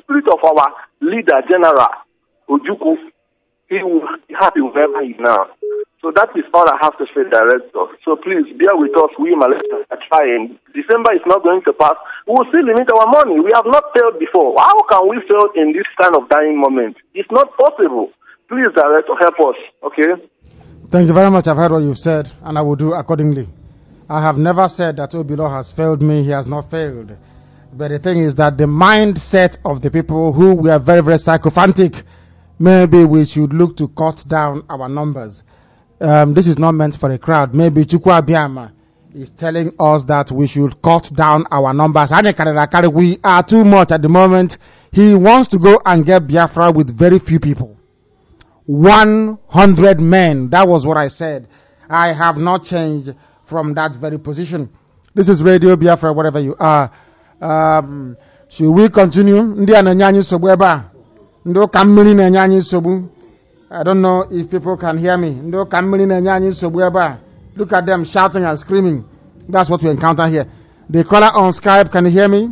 spirit of our leader, General Ojukwu, he will be happy wherever he is now. So that is all I have to say, Director. So please bear with us. We Malaysians are trying. December is not going to pass. We will still limit our money. We have not failed before. How can we fail in this kind of dying moment? It's not possible. Please, Director, help us. Okay? Thank you very much. I've heard what you've said, and I will do accordingly. I have never said that Obilo has failed me. He has not failed. But the thing is that the mindset of the people who were very, very sycophantic, maybe we should look to cut down our numbers. Um, this is not meant for a crowd. Maybe Chukwu Abiyama is telling us that we should cut down our numbers. We are too much at the moment. He wants to go and get Biafra with very few people. one hundred men. That was what I said. I have not changed from that very position. This is Radio Biafra, wherever you are. Um, should we continue? Ndi ananyanyi sobu eba. Ndo kamili na nyanyi sobu. I don't know if people can hear me. Ndo kamili na nyanyi sobu eba. Look at them shouting and screaming. That's what we encounter here. The caller on Skype, can you hear me?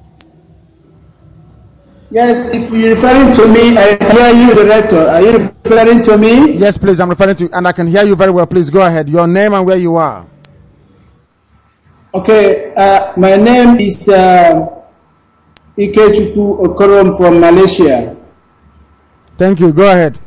Yes, if you're referring to me, I hear you, Director. Are you referring to me? Yes, please, I'm referring to you, and I can hear you very well. Please go ahead. Your name and where you are. Okay, uh, my name is uh, Ikechukwu Okorom from Malaysia. Thank you. Go ahead.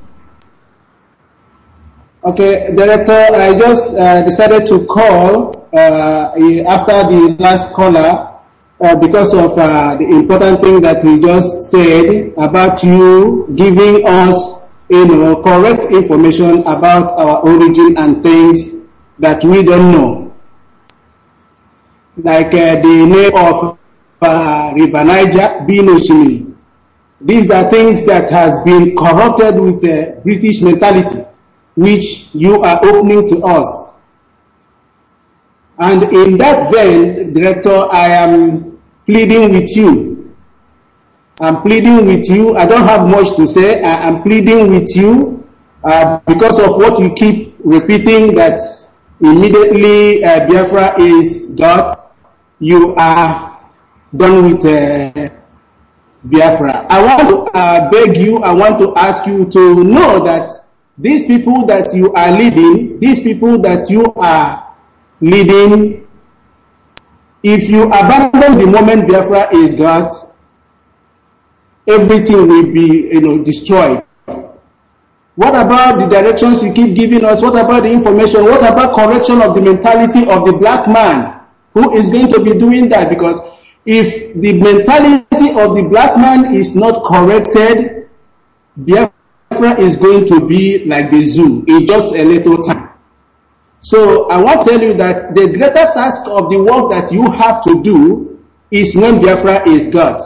Okay, Director, I just uh, decided to call uh, after the last caller uh, because of uh, the important thing that he just said about you giving us, you know, correct information about our origin and things that we don't know. Like uh, the name of uh, River Niger, Binoshimi. These are things that has been corrupted with uh, British mentality, which you are opening to us. And in that vein, Director, I am pleading with you. I'm pleading with you. I don't have much to say. I am pleading with you uh, because of what you keep repeating, that immediately uh, Biafra is God. You are done with uh, Biafra. I want to uh, beg you, I want to ask you to know that these people that you are leading, these people that you are leading, if you abandon the moment Biafra is God, everything will be, you know, destroyed. What about the directions you keep giving us? What about the information? What about correction of the mentality of the black man? Who is going to be doing that? Because if the mentality of the black man is not corrected, Biafra is going to be like the zoo in just a little time. So I want to tell you that the greater task of the work that you have to do is when Biafra is God,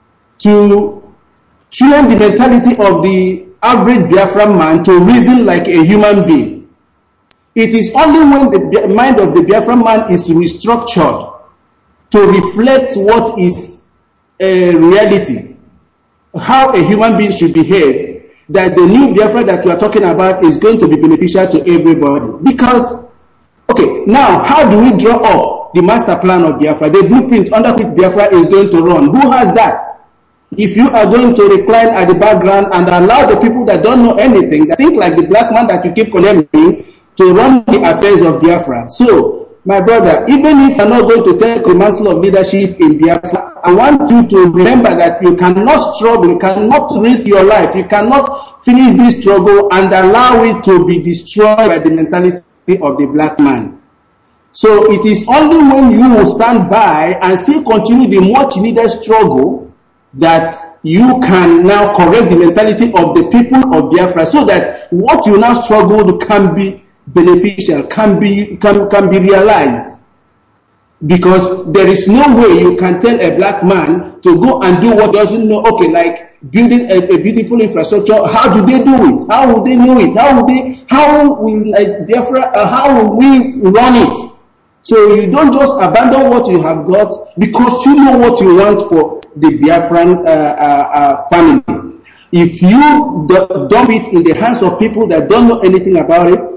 to train the mentality of the average Biafran man to reason like a human being. It is only when the mind of the Biafran man is restructured to reflect what is a reality, how a human being should behave, that the new Biafra that we are talking about is going to be beneficial to everybody. Because, okay, now how do we draw up the master plan of Biafra, the blueprint under which Biafra is going to run? Who has that? If you are going to recline at the background and allow the people that don't know anything, that think like the black man that you keep condemning, to run the affairs of Biafra. So, my brother, even if you're not going to take the mantle of leadership in Biafra, I want you to remember that you cannot struggle, you cannot risk your life, you cannot finish this struggle and allow it to be destroyed by the mentality of the black man. So it is only when you will stand by and still continue the much needed struggle that you can now correct the mentality of the people of Biafra, so that what you now struggle can be beneficial, can be can, can be realized. Because there is no way you can tell a black man to go and do what doesn't know. Okay, like building a, a beautiful infrastructure. How do they do it? How will they know it? How will they? How will like Biafra? Uh, how will we run it? So you don't just abandon what you have got because you know what you want for the Biafran uh, uh, uh, family. If you d- dump it in the hands of people that don't know anything about it,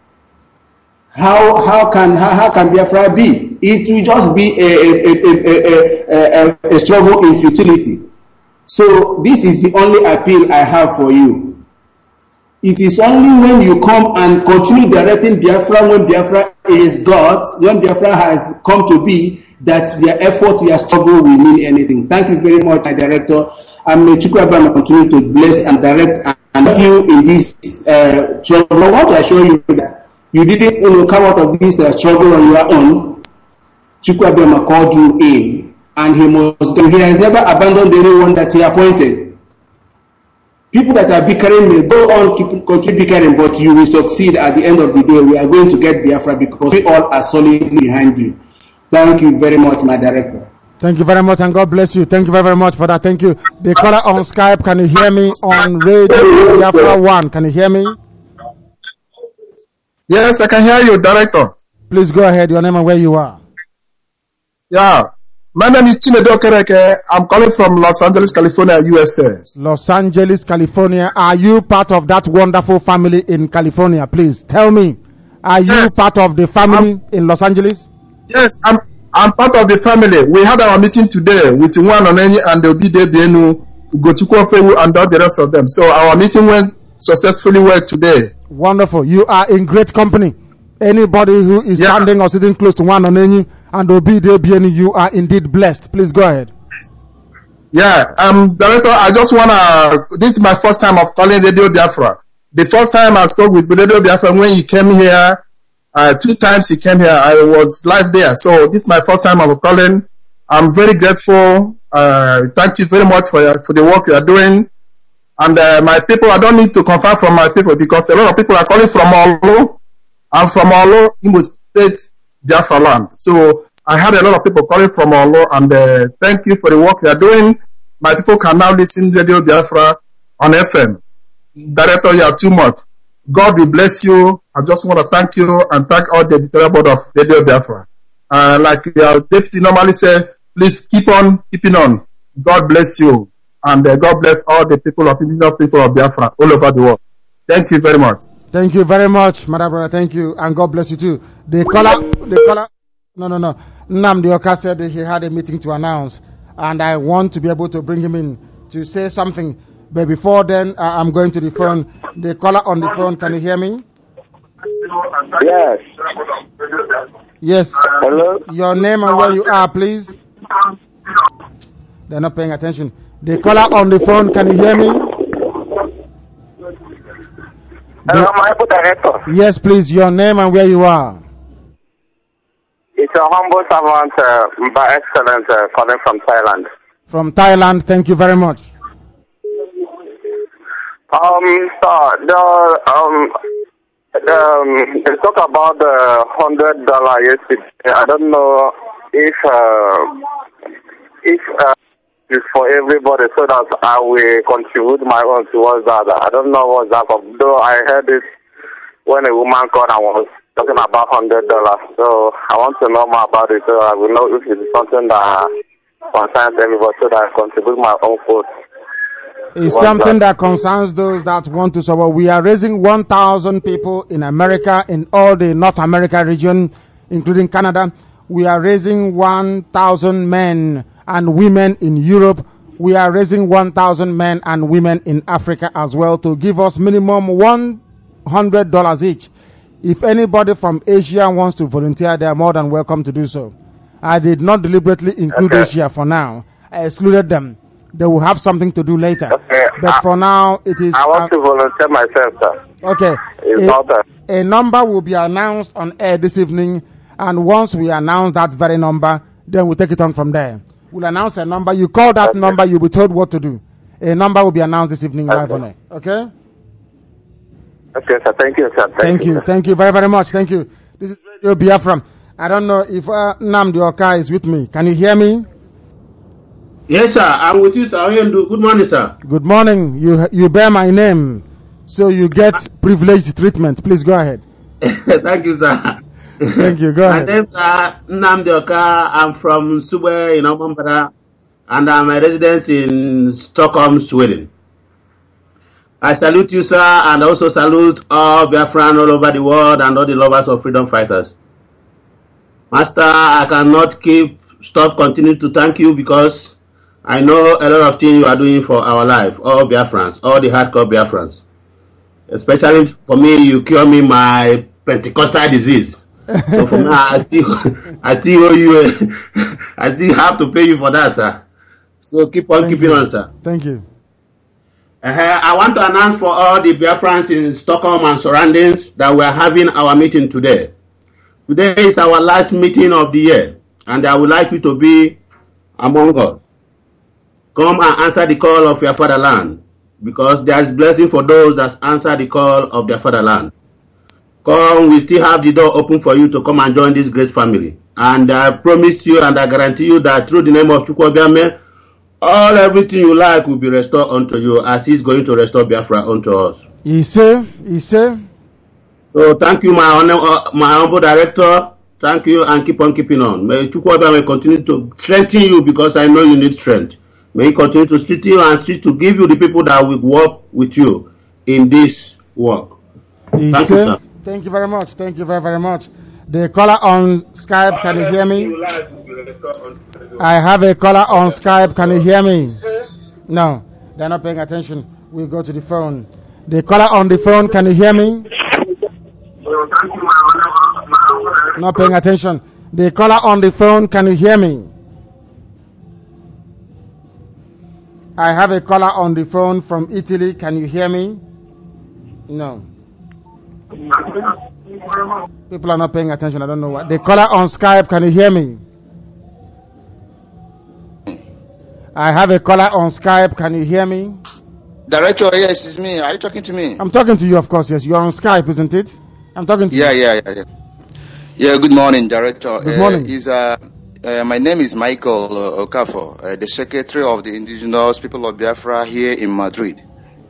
How how can how, how can Biafra be? It will just be a a, a, a, a, a, a struggle in futility. So this is the only appeal I have for you. It is only when you come and continue directing Biafra when Biafra is God, when Biafra has come to be, that their effort, their struggle will mean anything. Thank you very much, my director. And may Chukwu Abiyama continue to bless and direct and help you in this uh, struggle. I want to assure you that you didn't you know, come out of this uh, struggle on your own. Chukwu Abiyama called you in, and he must. He has never abandoned anyone that he appointed. People that are bickering may go on keep, continue bickering, but you will succeed at the end of the day. We are going to get Biafra because we all are solidly behind you. Thank you very much, my director. Thank you very much, and God bless you. Thank you very, very much for that. Thank you. The caller on Skype, can you hear me on Radio Biafra One? Can you hear me? Yes, I can hear you, director. Please go ahead. Your name and where you are. Yeah, my name is Chinedo Kereke. I'm calling from Los Angeles, California, U S A. Los Angeles, California. Are you part of that wonderful family in California? Please tell me. Are you yes. part of the family I'm, in Los Angeles? Yes, I'm I'm part of the family. We had our meeting today with Nwan Onenyi and Obide Bienu, Ugochukwu Ofewu, and all the rest of them. So our meeting went successfully well today. Wonderful. You are in great company. Anybody who is yeah. standing or sitting close to Nwan Onenyi and Obide Bienu, you are indeed blessed. Please go ahead. Yeah, um, director, I just wanna. This is my first time of calling Radio Biafra. The first time I spoke with Radio Biafra when he came here. Uh, two times he came here, I was live there. So this is my first time of calling. I'm very grateful. Uh, thank you very much for your, for the work you are doing. And uh, my people, I don't need to confirm from my people because a lot of people are calling from Olo. I'm from Olo, Imo State, Biafra land. So I had a lot of people calling from Olo, and uh, thank you for the work you are doing. My people can now listen to Radio Biafra on F M. Director, you are too much. God will bless you. I just want to thank you and thank all the editorial board of Radio Biafra. Uh, like your deputy normally say, please keep on keeping on. God bless you. And uh, God bless all the people of indigenous people of Biafra all over the world. Thank you very much. Thank you very much, Madam Brother. Thank you. And God bless you too. The caller, the caller, no, no, no. Nnamdi Oka said that he had a meeting to announce, and I want to be able to bring him in to say something. But before then, uh, I'm going to the phone. The caller on the phone, can you hear me? Yes. Yes. Hello? Your name and where you are, please. They're not paying attention. The caller on the phone, can you hear me? Hello, my director. Yes, please. Your name and where you are. It's a humble servant, uh, by excellence, uh, calling from Thailand. From Thailand, thank you very much. Um, so the um, um, they talk about the hundred dollar yesterday. I don't know if uh, if uh, it's for everybody, so that I will contribute my own towards that. I don't know what's that. Though I heard it when a woman called and was talking about hundred dollars. So I want to know more about it, so I will know if it's something that concerns everybody, so that I contribute my own vote. It's something that concerns those that want to support. We are raising one thousand people in America, in all the North America region, including Canada. We are raising one thousand men and women in Europe. We are raising one thousand men and women in Africa as well to give us minimum one hundred dollars each. If anybody from Asia wants to volunteer, they are more than welcome to do so. I did not deliberately include okay. Asia for now. I excluded them. They will have something to do later. Okay. But I, for now, it is... I want uh, to volunteer myself, sir. Okay. A, a number will be announced on air this evening, and once we announce that very number, then we'll take it on from there. We'll announce a number. You call that okay. number, you'll be told what to do. A number will be announced this evening okay. live on air. Okay? Okay, sir. Thank you, sir. Thank, Thank you. you. Thank you very, very much. Thank you. This is Radio Biafra. I don't know if uh, Nnamdi Oka is with me. Can you hear me? Yes, sir. I'm with you, sir. Good morning, sir. Good morning. You you bear my name, so you get privileged treatment. Please go ahead. Thank you, sir. Thank you. Go ahead. My name is uh, Nnamdi Oka. I'm from Sube in Omambara, and I'm a resident in Stockholm, Sweden. I salute you, sir, and also salute all Biafran all over the world and all the lovers of freedom fighters. Master, I cannot keep stop continuing to thank you because I know a lot of things you are doing for our life, all Biafrans, all the hardcore Biafrans. Especially for me, you cure me my Pentecostal disease. So for me, I still, I still owe you, I still have to pay you for that, sir. So keep on Thank keeping you. on, sir. Thank you. Uh, I want to announce for all the Biafrans in Stockholm and surroundings that we are having our meeting today. Today is our last meeting of the year, and I would like you to be among us. Come and answer the call of your fatherland, because there is blessing for those that answer the call of their fatherland. Come, we still have the door open for you to come and join this great family. And I promise you and I guarantee you that through the name of Chukwuobiame, all everything you like will be restored unto you, as he's going to restore Biafra unto us. He say, he say. So thank you, my honor, uh, my humble director. Thank you, and keep on keeping on. May Chukwuobiame continue to strengthen you, because I know you need strength. May he continue to strengthen you and to give you the people that will work with you in this work. He Thank say, you, sir. Thank you very much. Thank you very, very much. The caller on Skype, can you hear me? I have a caller on Skype, can you hear me? No, they're not paying attention. We'll go to the phone. The caller on the phone, can you hear me? Not paying attention. The caller on the phone, can you hear me? I have a caller on the phone from Italy, can you hear me? No. People are not paying attention, I don't know what. The caller on Skype, can you hear me? I have a caller on Skype, can you hear me? Director, yes, it's me. Are you talking to me? I'm talking to you, of course, yes. You're on Skype, isn't it? I'm talking to yeah, you. Yeah, yeah, yeah. Yeah, good morning, Director. Good morning. Uh, is, uh, uh, my name is Michael uh, Okafor, uh, the Secretary of the Indigenous People of Biafra here in Madrid.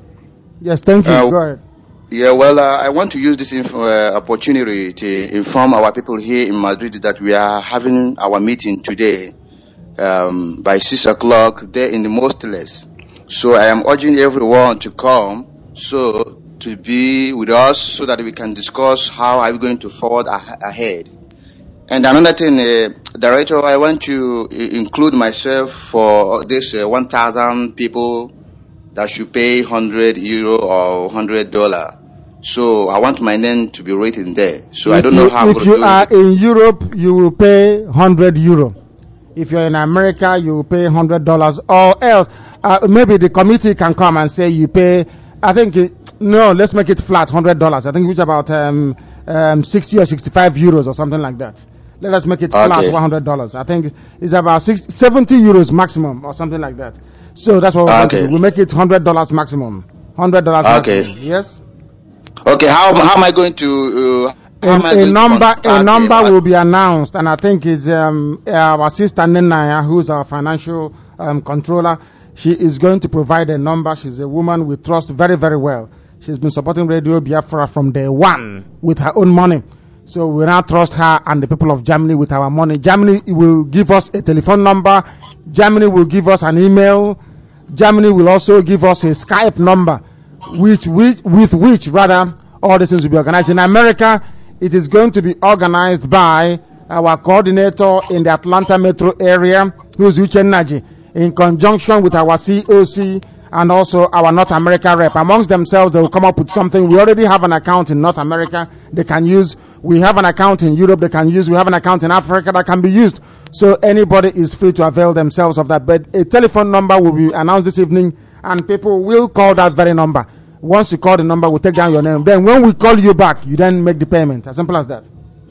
Yes, thank you. Uh, Go ahead. Yeah, well, uh, I want to use this inf- uh, opportunity to inform our people here in Madrid that we are having our meeting today um, by six o'clock there in the Mosteles. So I am urging everyone to come so to be with us so that we can discuss how are we going to forward ah- ahead. And another thing, uh, Director, I want to uh, include myself for this uh, one thousand people that should pay one hundred euro or one hundred dollars. So I want my name to be written there. So if I don't you, know how I'm if going you to do are it. in Europe, you will pay one hundred euro. If you're in America, you will pay one hundred dollars. Or else, uh, maybe the committee can come and say you pay, I think, it, no, let's make it flat, one hundred dollars. I think it's about um, um, sixty or sixty-five euros or something like that. Let us make it Okay. flat, one hundred dollars. I think it's about sixty, seventy euros maximum or something like that. So that's what we're going Okay. to do. We make it one hundred dollars maximum. one hundred dollars Okay. maximum. Yes? Okay, how how am I going to? Uh, how am I A, a going to number, contact a number them? will be announced, and I think it's um, our sister Nenaya, who's our financial um, controller. She is going to provide a number. She's a woman we trust very, very well. She's been supporting Radio Biafra from day one with her own money. So we now trust her and the people of Germany with our money. Germany will give us a telephone number. Germany will give us an email. Germany will also give us a Skype number, which, which with which rather all these things will be organized. In America, it is going to be organized by our coordinator in the Atlanta metro area, who is Uche Naji, in conjunction with our C O C and also our North America rep. Amongst themselves, they will come up with something. We already have an account in North America they can use. We have an account in Europe they can use. We have an account in Africa that can be used. So anybody is free to avail themselves of that. But a telephone number will be announced this evening, and people will call that very number. Once you call the number, we'll take down your name. Then when we call you back, you then make the payment. As simple as that.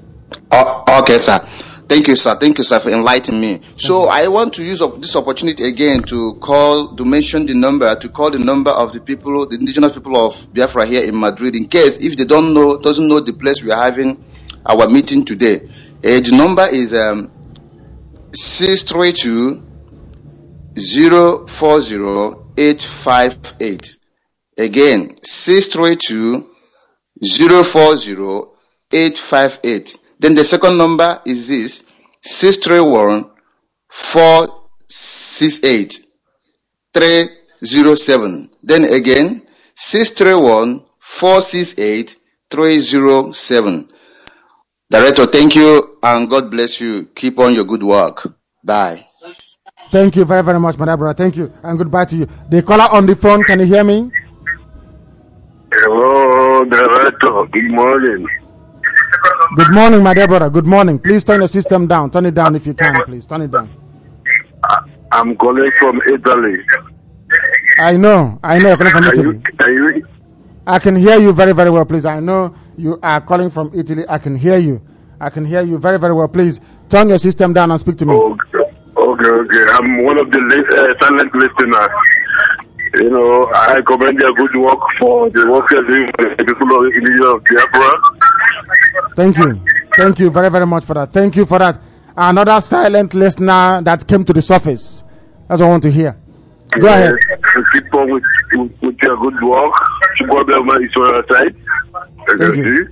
Oh, okay, sir. Thank you, sir. Thank you, sir, for enlightening me. So I want to use op- this opportunity again to call, to mention the number, to call the number of the people, the indigenous people of Biafra here in Madrid, in case if they don't know, doesn't know the place we are having our meeting today. Uh, the number is um, six three two, zero four zero, eight five eight. Again, six three two, zero four zero, eight five eight. Then the second number is this, six three one, four six eight, three zero seven. Then again, six three one, four six eight, three zero seven. Director, thank you and God bless you. Keep on your good work. Bye. Thank you very, very much, my dear brother. Thank you, and goodbye to you. The caller on the phone, can you hear me? Hello, Director. Good morning. Good morning, my dear brother. Good morning. Please turn the system down. Turn it down if you can, please. Turn it down. I'm calling from Italy. I know. I know you're calling from Are Italy. you, are you, I can hear you very, very well, please. I know you are calling from Italy. I can hear you. I can hear you very, very well. Please turn your system down and speak to me. okay, okay, okay. I'm one of the li- uh, silent listeners. You know, I commend their good work for the work they're doing for the people of the of Biafra. Thank you. Thank you very, very much for that. Thank you for that. Another silent listener that came to the surface. That's what I want to hear. Go yes, ahead. Keep on with, with, with your good work. Support them on your side. Thank you.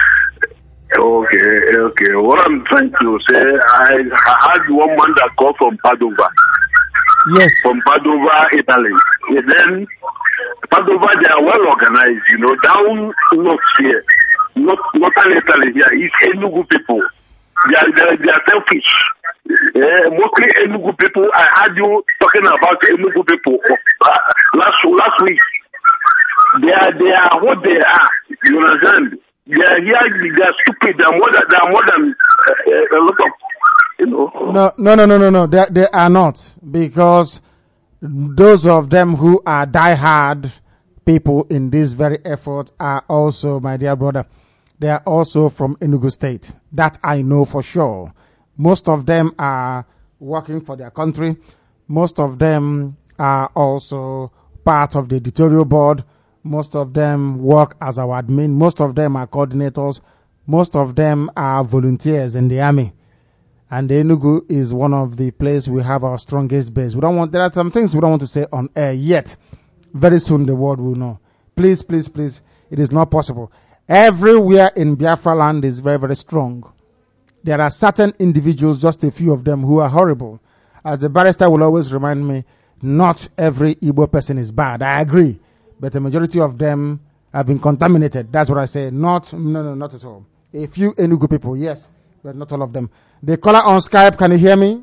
Okay, okay. What I'm trying to say, I, I had one man that called from Padova. Yes. From Padova, Italy. And then Padova, they are well organized, you know, down north here. Not northern Italy here. It's Enugu people. They are, they are, they are selfish. Yeah, mostly Enugu people. I heard you talking about Enugu people uh, last last week. They are they are what they are. You understand? They are here. They are stupid. They are more than they are more than uh, a lot of you know. No, no, no, no, no, no. They they are not, because those of them who are diehard people in this very effort are also, my dear brother, they are also from Enugu State. That I know for sure. Most of them are working for their country. Most of them are also part of the editorial board. Most of them work as our admin. Most of them are coordinators. Most of them are volunteers in the army. And Enugu is one of the places we have our strongest base. We don't want, there are some things we don't want to say on air yet. Very soon the world will know. Please, please, please, it is not possible. Everywhere in Biafra land is very, very strong. There are certain individuals, just a few of them, who are horrible. As the barrister will always remind me, not every Igbo person is bad. I agree. But the majority of them have been contaminated. That's what I say. Not, no, no, not at all. A few Enugu people, yes, but not all of them. The caller on Skype, can you hear me?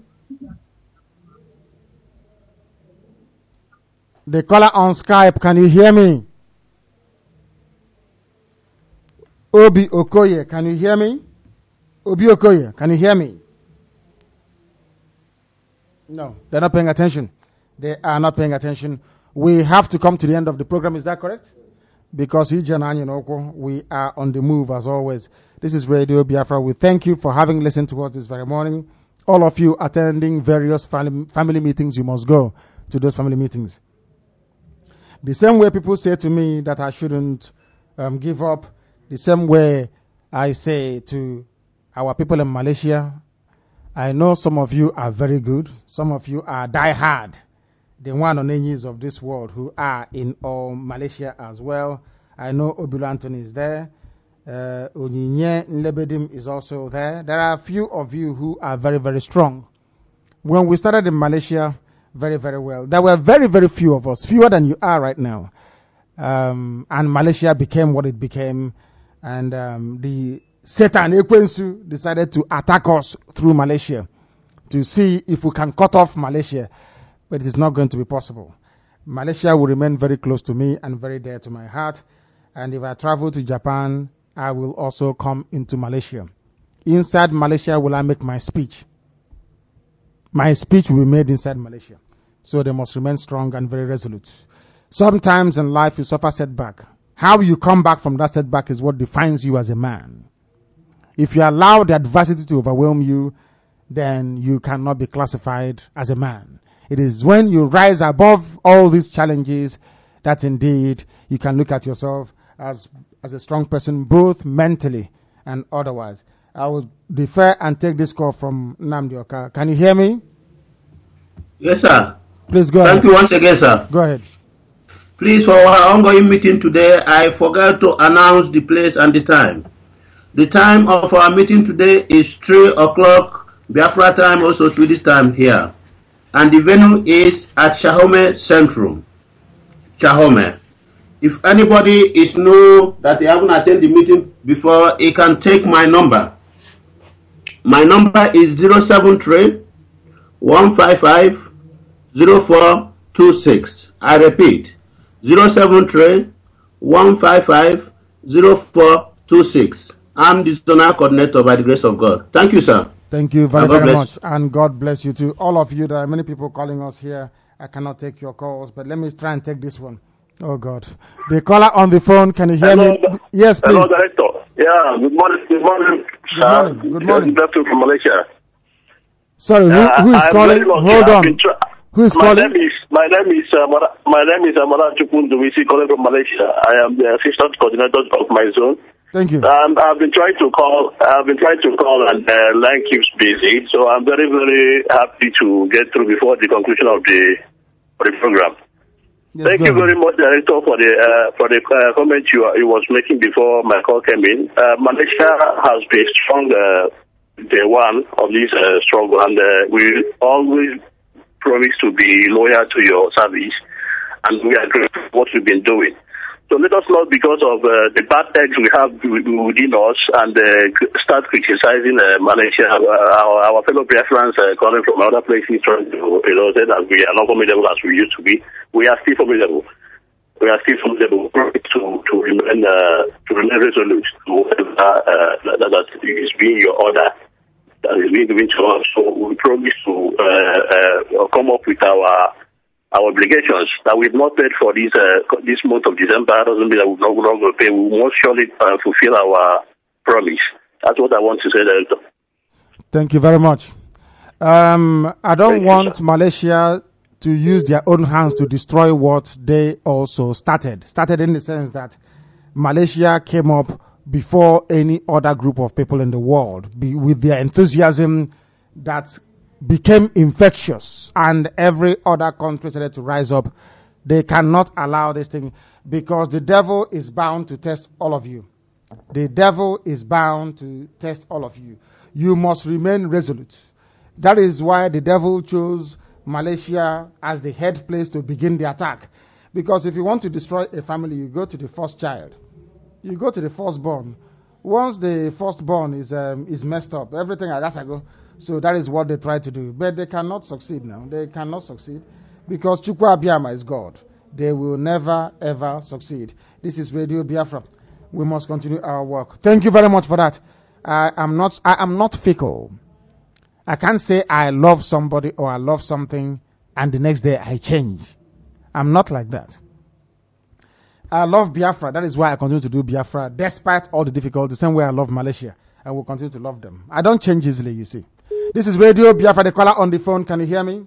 The caller on Skype, can you hear me? Obi Okoye, can you hear me? Obi Okoye, can you hear me? No, they're not paying attention. They are not paying attention. We have to come to the end of the program, is that correct? Because we are on the move as always. This is Radio Biafra. We thank you for having listened to us this very morning. All of you attending various family meetings, you must go to those family meetings. The same way people say to me that I shouldn't um, give up, the same way I say to our people in Malaysia, I know some of you are very good. Some of you are die-hard. The one on enemies of this world who are in all Malaysia as well. I know Obilu Anthony is there. Uh, Onyinye Nlebedim is also there. There are a few of you who are very, very strong. When we started in Malaysia, very, very well, there were very, very few of us, fewer than you are right now. Um, and Malaysia became what it became. And um, the Satan Ekwensu decided to attack us through Malaysia to see if we can cut off Malaysia. But it is not going to be possible. Malaysia will remain very close to me and very dear to my heart. And if I travel to Japan, I will also come into Malaysia. Inside Malaysia will I make my speech. My speech will be made inside Malaysia. So they must remain strong and very resolute. Sometimes in life you suffer setback. How you come back from that setback is what defines you as a man. If you allow the adversity to overwhelm you, then you cannot be classified as a man. It is when you rise above all these challenges that indeed you can look at yourself as as a strong person, both mentally and otherwise. I will defer and take this call from Nnamdi Oka. Can you hear me? Yes, sir. Please go Thank ahead. you once again, sir. Go ahead. Please, for our ongoing meeting today, I forgot to announce the place and the time. The time of our meeting today is three o'clock Biafra time, also Swedish time here. And the venue is at Chahome Central. Chahome. If anybody is new that they haven't attended the meeting before, he can take my number. My number is zero seven three, one five five, zero four two six. I repeat, zero seven three, one five five, zero four two six. I'm the zonal coordinator by the grace of God. Thank you, sir. Thank you very, And God very bless much. And God bless you too. All of you, there are many people calling us here. I cannot take your calls, but let me try and take this one. Oh, God. The caller on the phone, can you hear Hello, me? Yes, please. Hello, Director. Yeah, good morning. Good morning. Good morning. Good morning. Good afternoon from Malaysia. Sorry, who, Uh, who is I'm calling? very lucky. Hold I've on. been tra- Who is my calling? Name is, my name is uh, Mara, my name is Amara Chukunduwisi, calling from Malaysia. I am the assistant coordinator of my zone. Thank you. Um, I've been trying to call. I've been trying to call, and the uh, line keeps busy. So I'm very, very happy to get through before the conclusion of the of the program. Yes, Thank you very much, Director, for the uh, for the uh, comment you, you was making before my call came in. Uh, Malaysia has been strong uh, day one of this uh, struggle, and uh, we always promise to be loyal to your service, and we are grateful for what we've been doing. So let us not, because of uh, the bad eggs we have within us, and uh, start criticizing uh, Malaysia. Uh, our, our fellow Biafrans uh, calling from other places, trying to, you know, say that we are not formidable as we used to be. We are still formidable. We are still formidable to to remain uh, to remain resolute to whatever uh, that, that is being your order, that is being given to us. So we promise to uh, uh, come up with our. Our obligations that we've not paid for this uh, this month of December doesn't mean that we're not going to pay. We must surely uh, fulfill our promise. That's what I want to say, Director. Thank you very much. Um, I don't Thank want you, Malaysia to use their own hands to destroy what they also started. Started in the sense that Malaysia came up before any other group of people in the world be, with their enthusiasm that became infectious, and every other country started to rise up. They cannot allow this thing, because the devil is bound to test all of you. The devil is bound to test all of you. You must remain resolute. That is why the devil chose Malaysia as the head place to begin the attack. Because if you want to destroy a family, you go to the first child. You go to the firstborn. Once the firstborn is um, is messed up, everything like that, I go. So that is what they try to do. But they cannot succeed now. They cannot succeed because Chukwu Abiyama is God. They will never, ever succeed. This is Radio Biafra. We must continue our work. Thank you very much for that. I am not, I am not fickle. I can't say I love somebody or I love something and the next day I change. I'm not like that. I love Biafra. That is why I continue to do Biafra despite all the difficulties. The same way I love Malaysia. I will continue to love them. I don't change easily, you see. This is Radio Biafra, the caller on the phone. Can you hear me?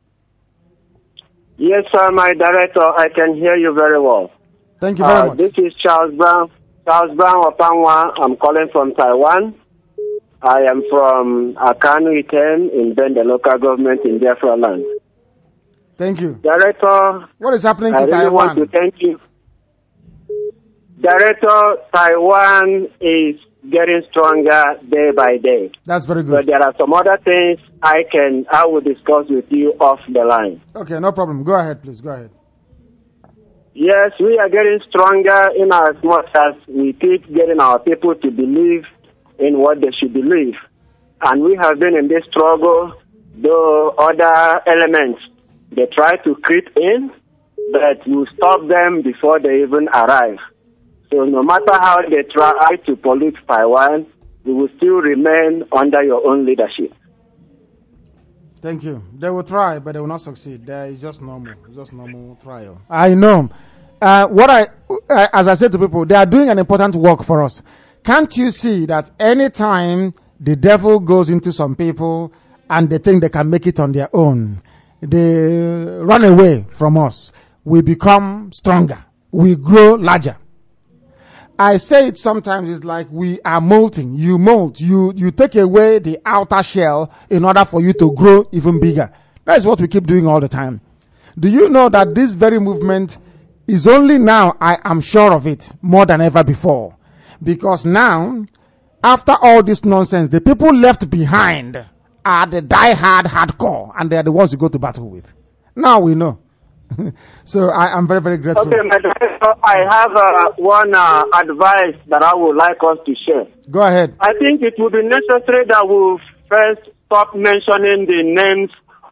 Yes, sir, my director. I can hear you very well. Thank you very uh, much. This is Charles Brown. Charles Brown Opangwa. I'm calling from Taiwan. I am from Akanu Item in Bende local government in Biafra land. Thank you. Director, what is happening to I really Taiwan? want to thank you. Director, Taiwan is getting stronger day by day. That's very good. But there are some other things I can I will discuss with you off the line. Okay, no problem. Go ahead, please. Go ahead. Yes, we are getting stronger in as much as we keep getting our people to believe in what they should believe. And we have been in this struggle, though other elements, they try to creep in, but we stop them before they even arrive. So no matter how they try to pollute Taiwan, we will still remain under your own leadership. Thank you. They will try, but they will not succeed. There is just normal, just normal trial. I know. Uh, what I, uh, as I said to people, they are doing an important work for us. Can't you see that anytime the devil goes into some people and they think they can make it on their own, they run away from us. We become stronger. We grow larger. I say it sometimes, it's like we are molting. You molt. You, you take away the outer shell in order for you to grow even bigger. That's what we keep doing all the time. Do you know that this very movement is only now, I am sure of it, more than ever before. Because now, after all this nonsense, the people left behind are the die-hard hardcore, and they are the ones you go to battle with. Now we know. So I am very, very grateful. Okay, my director, I have uh, one uh, advice that I would like us to share. Go ahead. I think it would be necessary that we first stop mentioning the names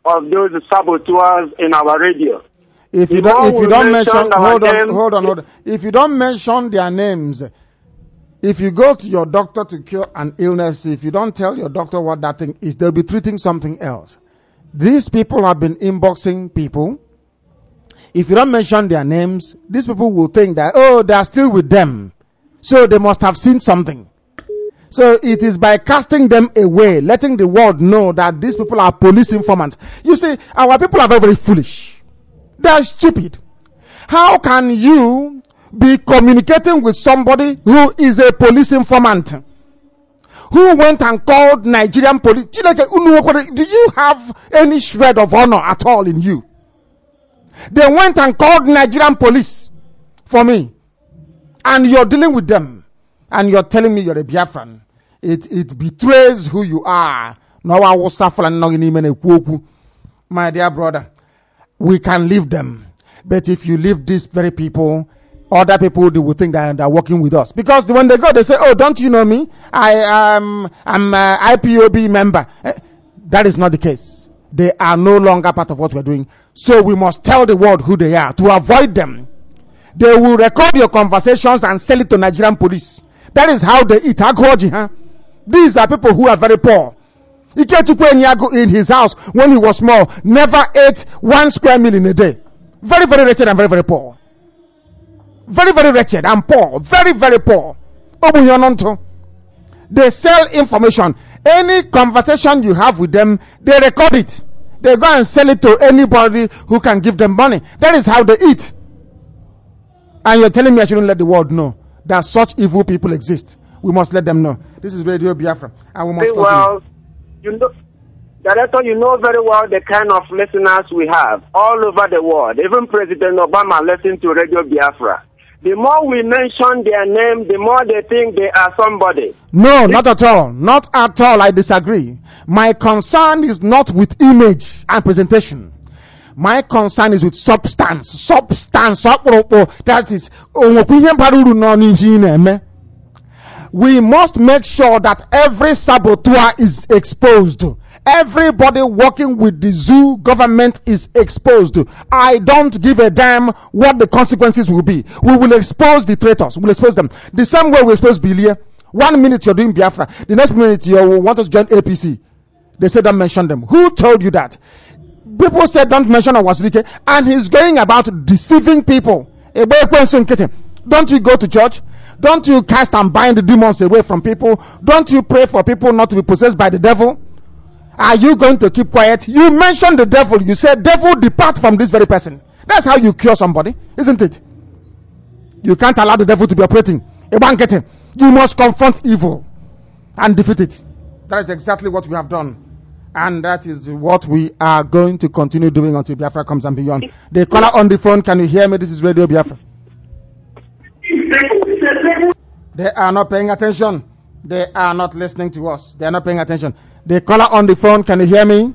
of those saboteurs in our radio. If you The don't, more if you we don't mention, mention our hold on, names- hold on, hold on. If you don't mention their names, if you go to your doctor to cure an illness, if you don't tell your doctor what that thing is, they'll be treating something else. These people have been inboxing people. If you don't mention their names, these people will think that, oh, they are still with them. So they must have seen something. So it is by casting them away, letting the world know that these people are police informants. You see, our people are very, very foolish. They are stupid. How can you be communicating with somebody who is a police informant? Who went and called Nigerian police? Do you have any shred of honor at all in you? They went and called Nigerian police for me. And you're dealing with them. And you're telling me you're a Biafran. It, it betrays who you are. My dear brother, we can leave them. But if you leave these very people, other people, they will think that they're working with us. Because when they go, they say, oh, don't you know me? I am I'm a I P O B member. Eh, That is not the case. They are no longer part of what we're doing. So we must tell the world who they are to avoid them. They will record your conversations and sell it to Nigerian police. That is how they eat. Agoji, huh? These are people who are very poor. Ikechukwu Enyago in his house when he was small never ate one square meal in a day. Very, very wretched and very, very poor. Very, very wretched and poor. Very, very poor. Obuyononto. They sell information. Any conversation you have with them, they record it. They go and sell it to anybody who can give them money. That is how they eat. And you're telling me I shouldn't let the world know that such evil people exist. We must let them know. This is Radio Biafra. And we must Very well, you know, Director, you know very well the kind of listeners we have all over the world. Even President Obama listens to Radio Biafra. The more we mention their name, the more they think they are somebody. No, not at all. Not at all. I disagree. My concern is not with image and presentation. My concern is with substance. Substance. That is, we must make sure that every saboteur is exposed. Everybody working with the zoo government is exposed. I don't give a damn what the consequences will be. We will expose the traitors. We will expose them. The same way we expose Bilia. One minute you're doing Biafra. The next minute you want us to join A P C. They say don't mention them. Who told you that? People said don't mention Awazulike. And he's going about deceiving people. Don't you go to church? Don't you cast and bind the demons away from people? Don't you pray for people not to be possessed by the devil? Are you going to keep quiet? You mentioned the devil. You said, devil, depart from this very person. That's how you cure somebody, isn't it? You can't allow the devil to be operating. You must confront evil and defeat it. That is exactly what we have done. And that is what we are going to continue doing until Biafra comes and beyond. The caller on the phone, can you hear me? This is Radio Biafra. They are not paying attention. They are not listening to us. They are not paying attention. The caller on the phone, can you hear me?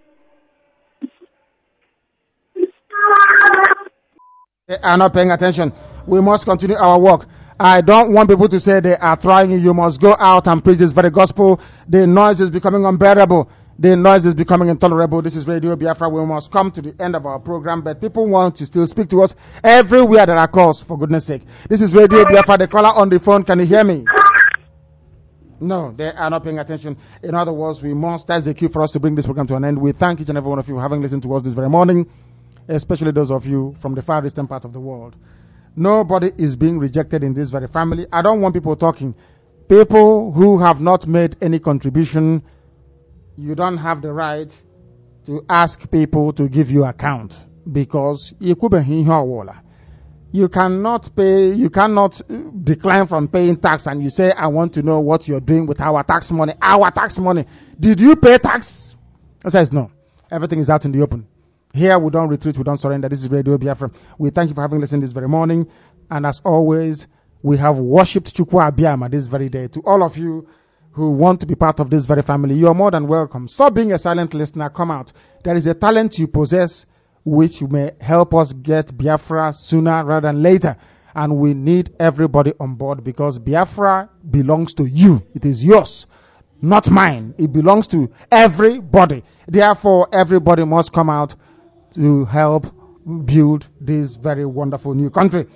They are not paying attention. We must continue our work. I don't want people to say they are trying. You must go out and preach this very gospel. The noise is becoming unbearable. The noise is becoming intolerable. This is Radio Biafra. We must come to the end of our program, but people want to still speak to us everywhere there are calls, for goodness sake. This is Radio Biafra. The caller on the phone, can you hear me? No, they are not paying attention. In other words, we must, that's the cue for us to bring this program to an end. We thank each and every one of you for having listened to us this very morning, especially those of you from the far distant part of the world. Nobody is being rejected in this very family. I don't want people talking. People who have not made any contribution, you don't have the right to ask people to give you account, because you cannot pay, you cannot decline from paying tax and you say, I want to know what you're doing with our tax money. Our tax money. Did you pay tax? I says no. Everything is out in the open. Here we don't retreat, we don't surrender. This is Radio Biafra. We thank you for having listened this very morning. And as always, we have worshipped Chukwu Abiyama this very day. To all of you who want to be part of this very family, you are more than welcome. Stop being a silent listener. Come out. There is a talent you possess which may help us get Biafra sooner rather than later. And we need everybody on board, because Biafra belongs to you. It is yours. not mine. It belongs to everybody. Therefore, everybody must come out to help build this very wonderful new country.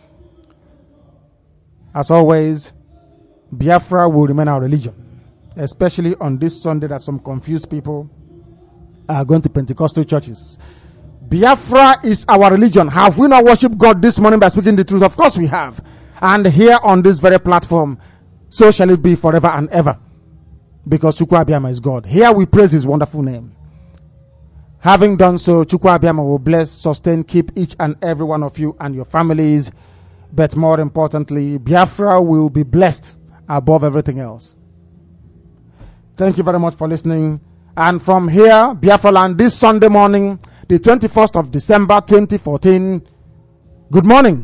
As always, Biafra will remain our religion, especially on this Sunday that some confused people are going to Pentecostal churches. Biafra is our religion. Have we not worshipped God this morning by speaking the truth? Of course we have. And here on this very platform, so shall it be forever and ever. Because Chukwu Abiyama is God. Here we praise his wonderful name. Having done so, Chukwu Abiyama will bless, sustain, keep each and every one of you and your families. But more importantly, Biafra will be blessed above everything else. Thank you very much for listening. And from here, Biafra land, this Sunday morning, the twenty-first of December twenty fourteen. Good morning.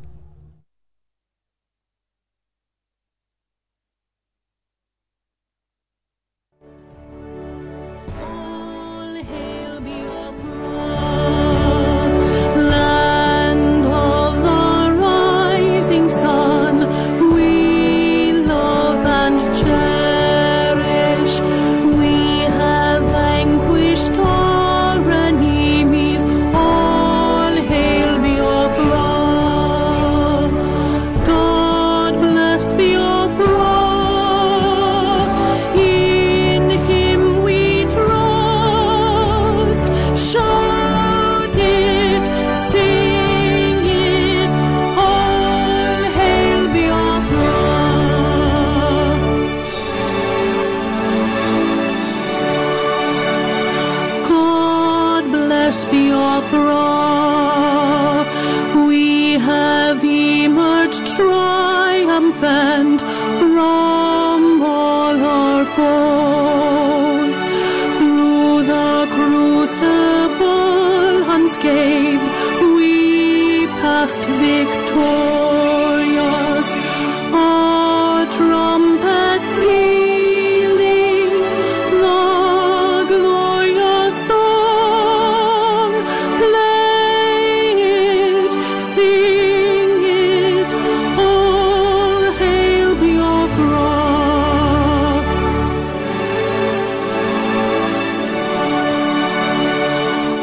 Triumphant from all our foes, through the crucible unscathed, we passed victorious. Our trumpets pealing, the glorious song, play it, sing it, all hail Biafra.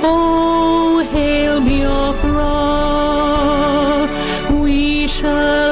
Oh, hail Biafra, we shall